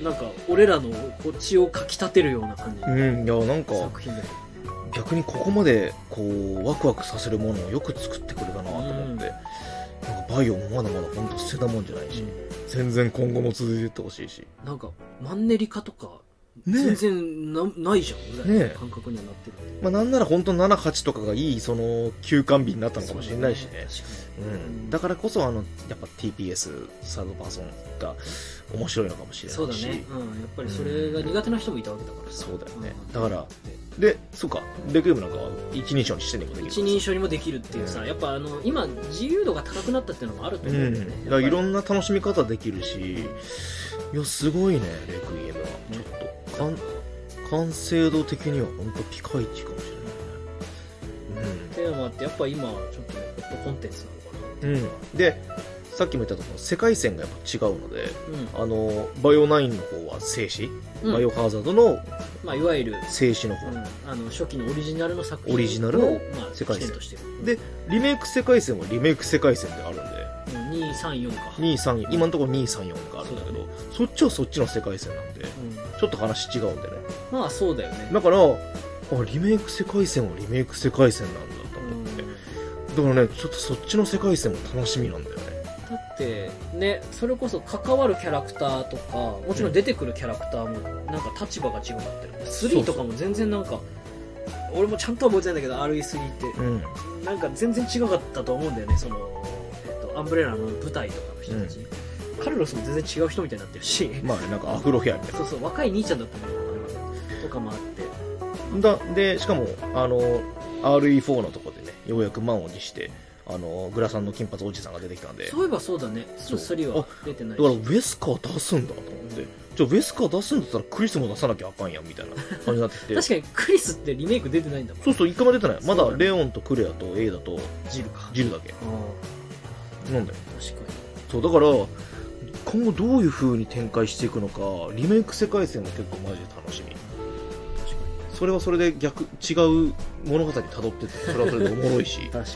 なんか俺らのこっちをかきたてるような感じ、 うん、いやなんか作品で逆にここまでこうワクワクさせるものをよく作ってくれたなと思って、うん、なんかバイオもまだまだ本当捨てたもんじゃないし、うん、全然今後も続いていってほしいし、 なんかマンネリ化とか全然 な,、ね、ないじゃんぐらいの感覚にはなってる、ね、 まあ、なんなら本当ななはちとかがいいその休館日になったのかもしれないしね、うん、だからこそあのやっぱ ティーピーエス サードパーソンが面白いのかもしれないし、 そうだね、うん、やっぱりそれが苦手な人もいたわけだから、 うん、そうだよね、だからでそうかレクイエムなんかは一人称にしてにもできる、 一人称にもできるっていうさ、うん、やっぱあの今自由度が高くなったっていうのもあると思うんだよね、 うん、だからいろんな楽しみ方できるし、いやすごいねレクイエムはちょっと、うん、完成度的には本当ピカイチかもしれないね、うん、 テーマってやっぱ今ちょっとねホットコンテンツなのかな、 うん、でさっきも言ったところ世界線がやっぱ違うので、うん、あのバイオナインの方は静止、うん、バイオハザードの、 まあ、いわゆる静止の方、うん、 あの初期のオリジナルの作品オリジナルの世界線、まあ、してるでリメイク世界線はリメイク世界線であるんで、 うん、にさんよんかにさんよん今のところにさんよんがあるんだけど そ,、ね、そっちはそっちの世界線なんで、うん、ちょっと話違うんでね、 まあそうだよね、 だからあリメイク世界線はリメイク世界線なんだと思って、うん、だからねちょっとそっちの世界線も楽しみなんだよね。 だってねそれこそ関わるキャラクターとかもちろん出てくるキャラクターもなんか立場が違うなってる、スリーとかも全然なんか俺もちゃんとは覚えてないんだけど アールイースリー って、うん、なんか全然違かったと思うんだよね、その、えっと、アンブレラの舞台とかの人たち、うん、カルロスも全然違う人みたいになってるし、 まあねなんかアフロヘアみたいな、 そうそう若い兄ちゃんだったのとかもあってだでしかもあの アールイーフォー のとこでねようやく満を持してあのグラサンの金髪おじさんが出てきたんで、 そういえばそうだね、スリーは出てないし、 だからウェスカー出すんだと思って、うん、じゃあウェスカー出すんだったらクリスも出さなきゃあかんやんみたいな感じになってきて確かにクリスってリメイク出てないんだもん。 そうそう一回も出てない、まだレオンとクレアとエイダとジルかジルだけなんだよ。 確かにそうだから今後どういう風に展開していくのかリメイク世界線が結構マジで楽しみ。それはそれで逆違う物語に辿ってってそれはそれでおもろいし確かに、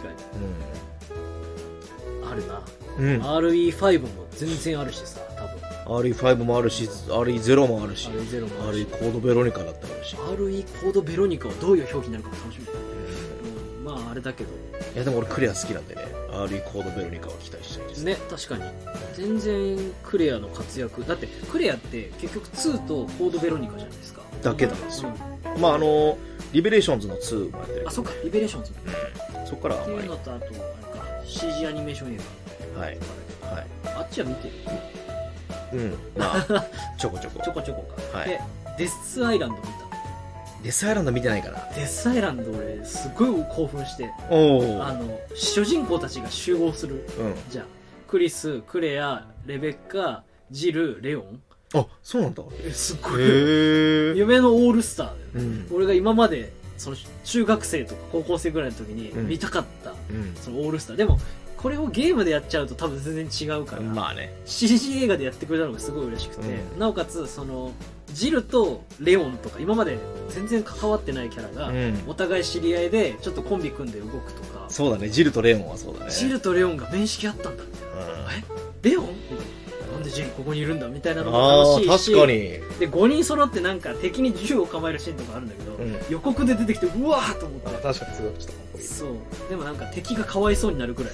うん、あるな、うん、アールイーファイブ も全然あるしさ、多分アールイーファイブ もあるし アールイーゼロ もあるしアールイーゼロ もあるしアールイー コードベロニカだってあるしアールイー コードベロニカはどういう表記になるかも楽しみだね、うん、まああれだけどいやでも俺クレア好きなんでね アールイー コードベロニカは期待したいですね。確かに全然クレアの活躍だってクレアって結局ツーとコードベロニカじゃないですかだけなんですよ、うん、まああのリベレーションズのツーもやってる、 あ、そっかリベレーションズ、 うん、そっからっていうのとあとあれか シージー アニメーション映画、はいはい、 あっちは見てる、うんまあちょこちょこちょこちょこか、はい、でデスアイランド見た。 デスアイランド見てないかな。 デスアイランド俺すごい興奮して、 おあの主人公たちが集合する、うん、じゃあクリス、クレア、レベッカ、ジル、レオン、 あ、そうなんだ。 えすごい夢のオールスターだよ、うん、俺が今までその中学生とか高校生ぐらいの時に見たかった、うん、そのオールスターでもこれをゲームでやっちゃうと多分全然違うから、 まあね、 シージー 映画でやってくれたのがすごい嬉しくて、うん、なおかつそのジルとレオンとか今まで全然関わってないキャラがお互い知り合いでちょっとコンビ組んで動くとか、 うん、そうだね、ジルとレオンはそうだね。 ジルとレオンが面識あったんだ、うん、えレオンなんでジルここにいるんだみたいなのも楽しいし、 確かにでごにん揃ってなんか敵に銃を構えるシーンとかあるんだけど、うん、予告で出てきてうわーと思って、 確かにすごいちょっとかっこいい。 そうでもなんか敵がかわいそうになるくらい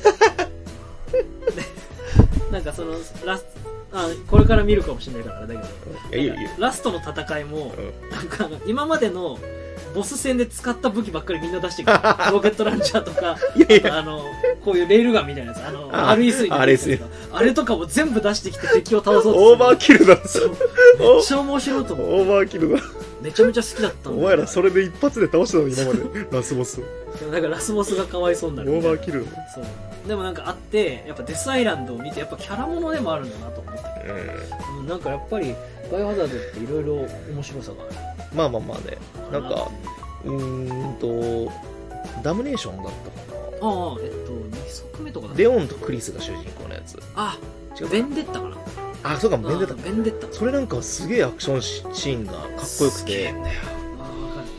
なんかそのラスあこれから見るかもしれないからあれだけど、いやいやいやラストの戦いも、うん、なんか今までのボス戦で使った武器ばっかりみんな出してくるロケットランチャーとかいやいやあのこういうレールガンみたいなやつ、あの アールイースリー のやつとかあれとかも全部出してきて敵を倒そうとする。 オーバーキルだ。 そうめっちゃ面白いと思う。 オーバーキルだ。 めちゃめちゃ好きだったんだ。 お前らそれで一発で倒したの今までラスボスでもなんかラスボスがかわいそうになる。 オーバーキル。 そうでもなんかあってやっぱデスアイランドを見てやっぱキャラものでもあるんだなと思って、うん、なんかやっぱりバイオハザードっていろいろ面白さがある。 まあまあまあね、なんかうーんとダムネーションだったかな。 ああえっとにさくめとかだ、 レオンとクリスが主人公のやつ。 あ違うベンデッタかな。 あそうかもベンデッタ。 ベンデッタ。 それなんかすげえアクションシーンがかっこよくて。 すげえんだよ。あ分かる。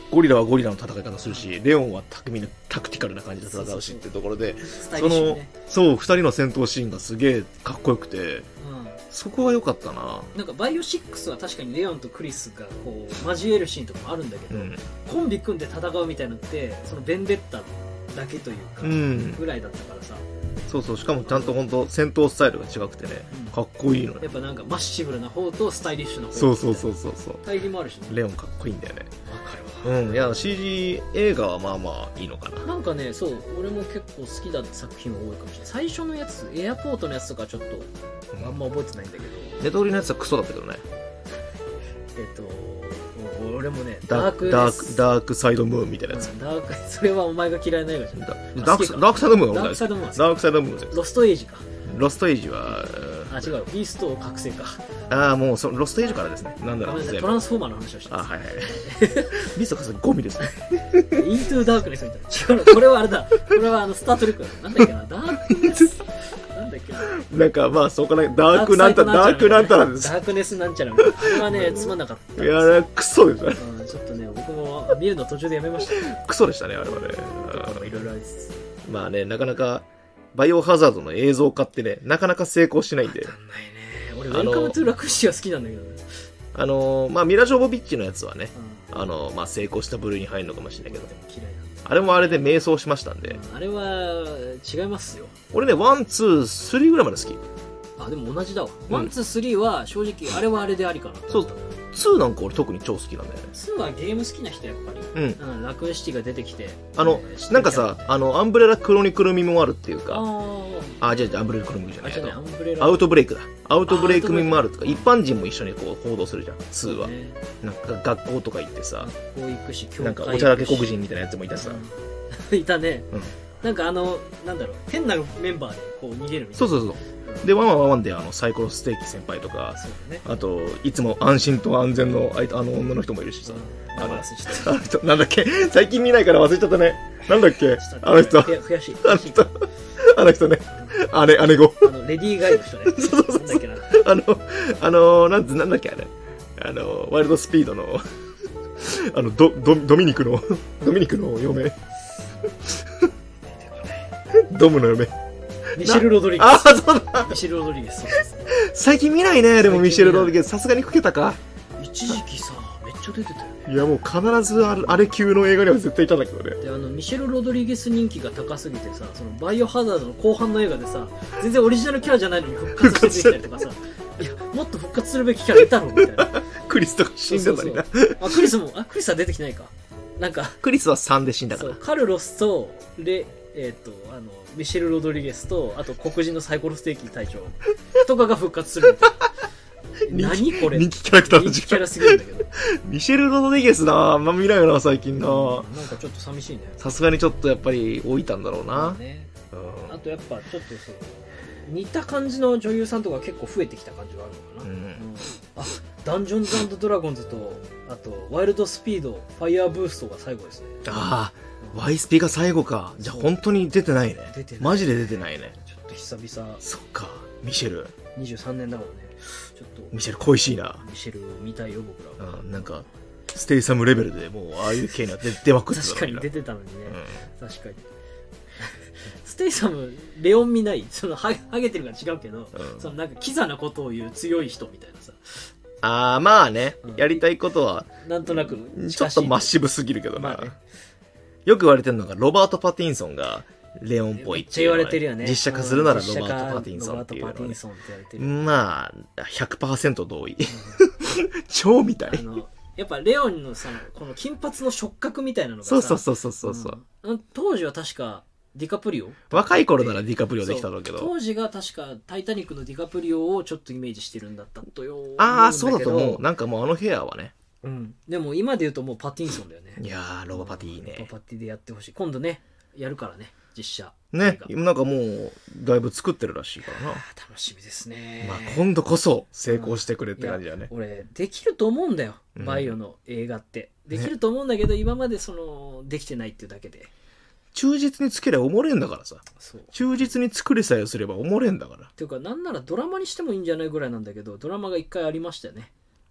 ゴリラはゴリラの戦い方するし、レオンは巧みなタクティカルな感じで戦うしっていうところで、そのそうふたりの戦闘シーンがすげえかっこよくて、うん、そこは良かったな。 なんかバイオシックスは確かにレオンとクリスがこう交えるシーンとかもあるんだけど、うん、コンビ組んで戦うみたいなのってそのベンデッタだけというか、うん、ぐらいだったからさ。 そうそう、しかもちゃんと本当戦闘スタイルが違くてね、うん、かっこいいのね。 やっぱなんかマッシブルな方とスタイリッシュな方、 そうそうそうそうそう、 対比もあるしね。 レオンかっこいいんだよね。 わかるわ。 うん、いや シージー 映画はまあまあいいのかな。 なんかね、そう、俺も結構好きだった作品が多いかもしれない。最初のやつ、エアポートのやつとかちょっとあんま覚えてないんだけど、 ネトリのやつはクソだったけどね。 えっと俺もね、 ダークダークダークサイドムーンみたいなやつ、 うん、ダーク、それはお前が嫌いな映画じゃん。ダークダークサイドムーンはダークサイドムーンダークサイドムーンロストエイジか。 ロストエイジはあ、違う、ビースト覚醒か。 ああ、もうそロストエイジからですね。なんだろう、 トランスフォーマーの話をしてます。 あ、はいはいビースト覚醒ゴミですね。 イントゥダークネスみたいな。違う、これはあれだ。これはあのスタートレックだ。なんだっけな、ダークネスなんだっけな。 なんかまあそうかな、ダークなんたらダークなんたらです。 ダークネスなんちゃらみたいな。あれはね、つまんなかった。 いや、クソですね。 ちょっとね、僕も見るの途中でやめました。 クソでしたね、あれはね。 いろいろありつつ。 まあね、なかなかバイオハザードの映像化ってね、なかなか成功しないんで。 わかんないね。俺、ウェルカムトゥラクシーは好きなんだけどね。 あのー、まあミラ・ジョボビッチのやつはね、うん、あのー、まあ成功した部類に入るのかもしれないけど、嫌いなあれもあれで迷走しましたんで。 あれは違いますよ。 俺ね、ワン、ツー、スリーぐらいまで好き。 あ、でも同じだわ。ワン、ツー、スリーは正直、あれはあれでありかな。 そう。ツーなんか俺特に超好きなんだよね。 ツーはゲーム好きな人やっぱり。うん。うん、ラクーンシティが出てきて。 あの、えー、なんかさ、あの、アンブレラクロニクルミもあるっていうか。ああ、じゃあ、アンブレラクロニクルじゃないけど。アウトブレイクだ。アウトブレイクミもあるとか、一般人も一緒にこう報道するじゃん、ツーは。ね、なんか学校とか行ってさ。 学校行くし、 なんかおちゃらけ黒人みたいなやつもいたさ。 うん、いたね。うん。なんかあの、なんだろう、変なメンバーでこう逃げるみたいな。 そうそうそう。で、ワンワンワンワンであのサイコロステーキ先輩とか、ね、あと、いつも安心と安全のあの女の人もいるしさ。 うん、あのあの人、なんだっけ最近見ないから忘れちゃったね。なんだっけあの人。 悔しい。 あの人。あの人ね。あれ、姉子。 あの、レディーガイの人ね。 そうそうそう。なんだっけな。あの、あの、なんつ、なんだっけあれ。あの、ワイルドスピードの、あの、ド、ド、ドミニクの、ドミニクの嫁。ドムの嫁。 ミシェル・ロドリゲス。 あ、そうだ。 ミシェル・ロドリゲス。 最近見ないね、でもミシェル・ロドリゲス。さすがに老けたか。 一時期さ、めっちゃ出てたよね。 いや、もう必ずあれ、あれ級の映画には絶対いたんだけどね。 で、あの、ミシェル・ロドリゲス人気が高すぎてさ、その、バイオハザードの後半の映画でさ、全然オリジナルキャラじゃないのに復活してきたりとかさ、いや、もっと復活するべきキャラいたのみたいな。 クリスとか死んでたりな。 そうそうそう。あ、クリスも、あ、クリスは出てきてないか。なんか、 クリスはさんで死んだから。そう、 カルロスと、レ、えっ、ー、と、あの、ミシェル・ロドリゲスと、あと黒人のサイコロステーキ隊長とかが復活するみたいな。何これ人気キャラクターの人気キャラすぎるんだけど。 ミシェル・ロドリゲスなあんま見ないよな、最近な、うん、 なんかちょっと寂しいね。 さすがにちょっとやっぱり置いたんだろうな。 ね、うん、あとやっぱちょっとそう、似た感じの女優さんとか結構増えてきた感じはあるのかな。うんうん、あ、ダンジョンズ&ドラゴンズと、あと、ワイルドスピード、ファイヤーブーストが最後ですね。 ああ。ワイスピが最後か。じゃあ本当に出てないね。 出てない。 マジで出てないね。 ちょっと久々。 そっか。ミシェル。 にじゅうさんねんだからね。ちょっと。 ミシェル恋しいな。 ミシェル見たいよ、僕らは。 うん、なんか、ステイサムレベルでもう、ああいう系には出てまくってた。 確かに出てたのにね。うん、確かに。ステイサム、レオン見ない。その、は、はげてるから違うけど、うん、そのなんか、キザなことを言う強い人みたいなさ。 ああ、まあね、うん。やりたいことは、 なんとなく、 ちょっとマッシブすぎるけどな。まあね、よく言われてるのが、ロバート・パティンソンがレオンっぽいっていう、ね。めっちゃ言われてるよね。実写化するならロバート・パティンソンっていうのは、ね。ロバート・パティンソンって言われてる。まあ、ひゃくパーセント 同意。超みたい。あのやっぱレオンのさ、この金髪の触覚みたいなのがさ、 そうそうそうそうそう、 うん。当時は確か、ディカプリオ若い頃ならディカプリオできたんだけど。 当時が確か、タイタニックのディカプリオをちょっとイメージしてるんだったとよ。 ああ、そうだと思う。なんかもうあのヘアはね。 うん、でも今で言うともうパティンソンだよね。 いやー、ロバパティね。 ロバパティでやってほしい。今度ね、やるからね、実写。 ね、なんかもう、だいぶ作ってるらしいからな。 楽しみですね。 まあ今度こそ成功してくれって感じだね。 うん、俺、できると思うんだよ、バイオの映画って。うん、できると思うんだけど、ね、今までその、できてないっていうだけで。 忠実に作ればおもれんだからさ。そう。忠実に作りさえすればおもれんだから。 っていうか、なんならドラマにしてもいいんじゃないぐらいなんだけど、ドラマが一回ありましたよね。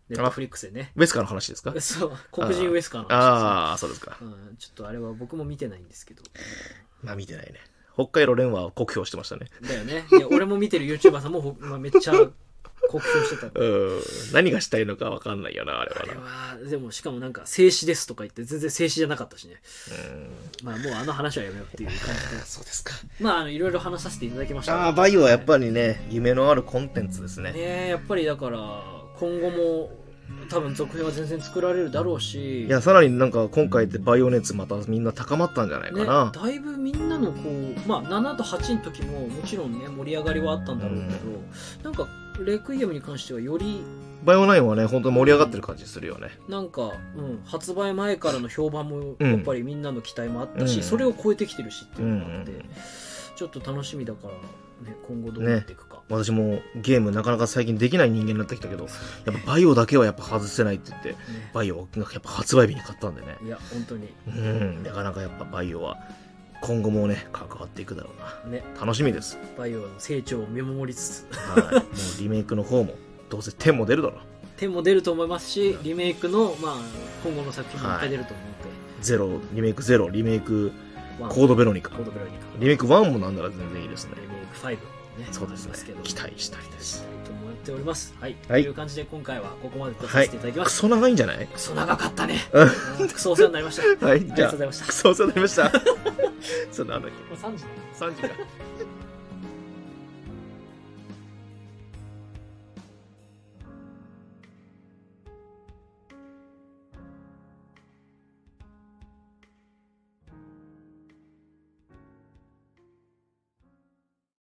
ネットフリックスでね。 ウェスカーの話ですか？ そう、黒人ウェスカーの話です、ね。 ああ、そうですか、 うん。ちょっとあれは僕も見てないんですけど。 まあ見てないね。北海道連は酷評してましたね。 だよね。いや俺も見てる YouTuber さんも、まあ、めっちゃ酷評してた。 うん。何がしたいのか分かんないよな、あれはな。 あれは、でもしかもなんか静止ですとか言って全然静止じゃなかったしね。うん。まあもうあの話はやめようっていう感じで。 そうですか。 まああのいろいろ話させていただきました。 ああ、バイオはやっぱりね、夢のあるコンテンツですね。 ね、やっぱりだから今後も多分続編は全然作られるだろうし、 いやさらになんか今回ってバイオ熱またみんな高まったんじゃないかな、 ね、だいぶみんなのこうまあななとはちの時ももちろんね盛り上がりはあったんだろうけど、うん、なんかレクイエムに関してはよりバイオナインはね本当に盛り上がってる感じするよね。 なんか、うん、発売前からの評判もやっぱりみんなの期待もあったし、うん、それを超えてきてるしっていうのがあって、うん、ちょっと楽しみだから、ね、今後どうなっていくか、ね、 私もゲームなかなか最近できない人間になってきたけどやっぱバイオだけはやっぱ外せないって言って、ね、バイオやっぱ発売日に買ったんでね。 いや本当にうんなかなかやっぱバイオは今後もね関わっていくだろうな、ね、楽しみです。 バイオの成長を見守りつつはいもうリメイクの方もどうせテンも出るだろう。 テンも出ると思いますしリメイクの、まあ、今後の作品もいっぱい出ると思うので、はい、 ゼロリメイクゼロリメイクコードベロニカコードベロニカリメイクワンもなんなら全然いいですね。 リメイクファイブね、 そうですね。期待したいです。 と思っております。はい。 はい、 という感じで今回はここまでとさせていただきます。はい、クソ長いんじゃない？ クソ長かったね。クソお世話になりました。 はい。 ありがとうございました。 クソお世話になりました。そんなあの日。 もうさんじだ。 さんじだ。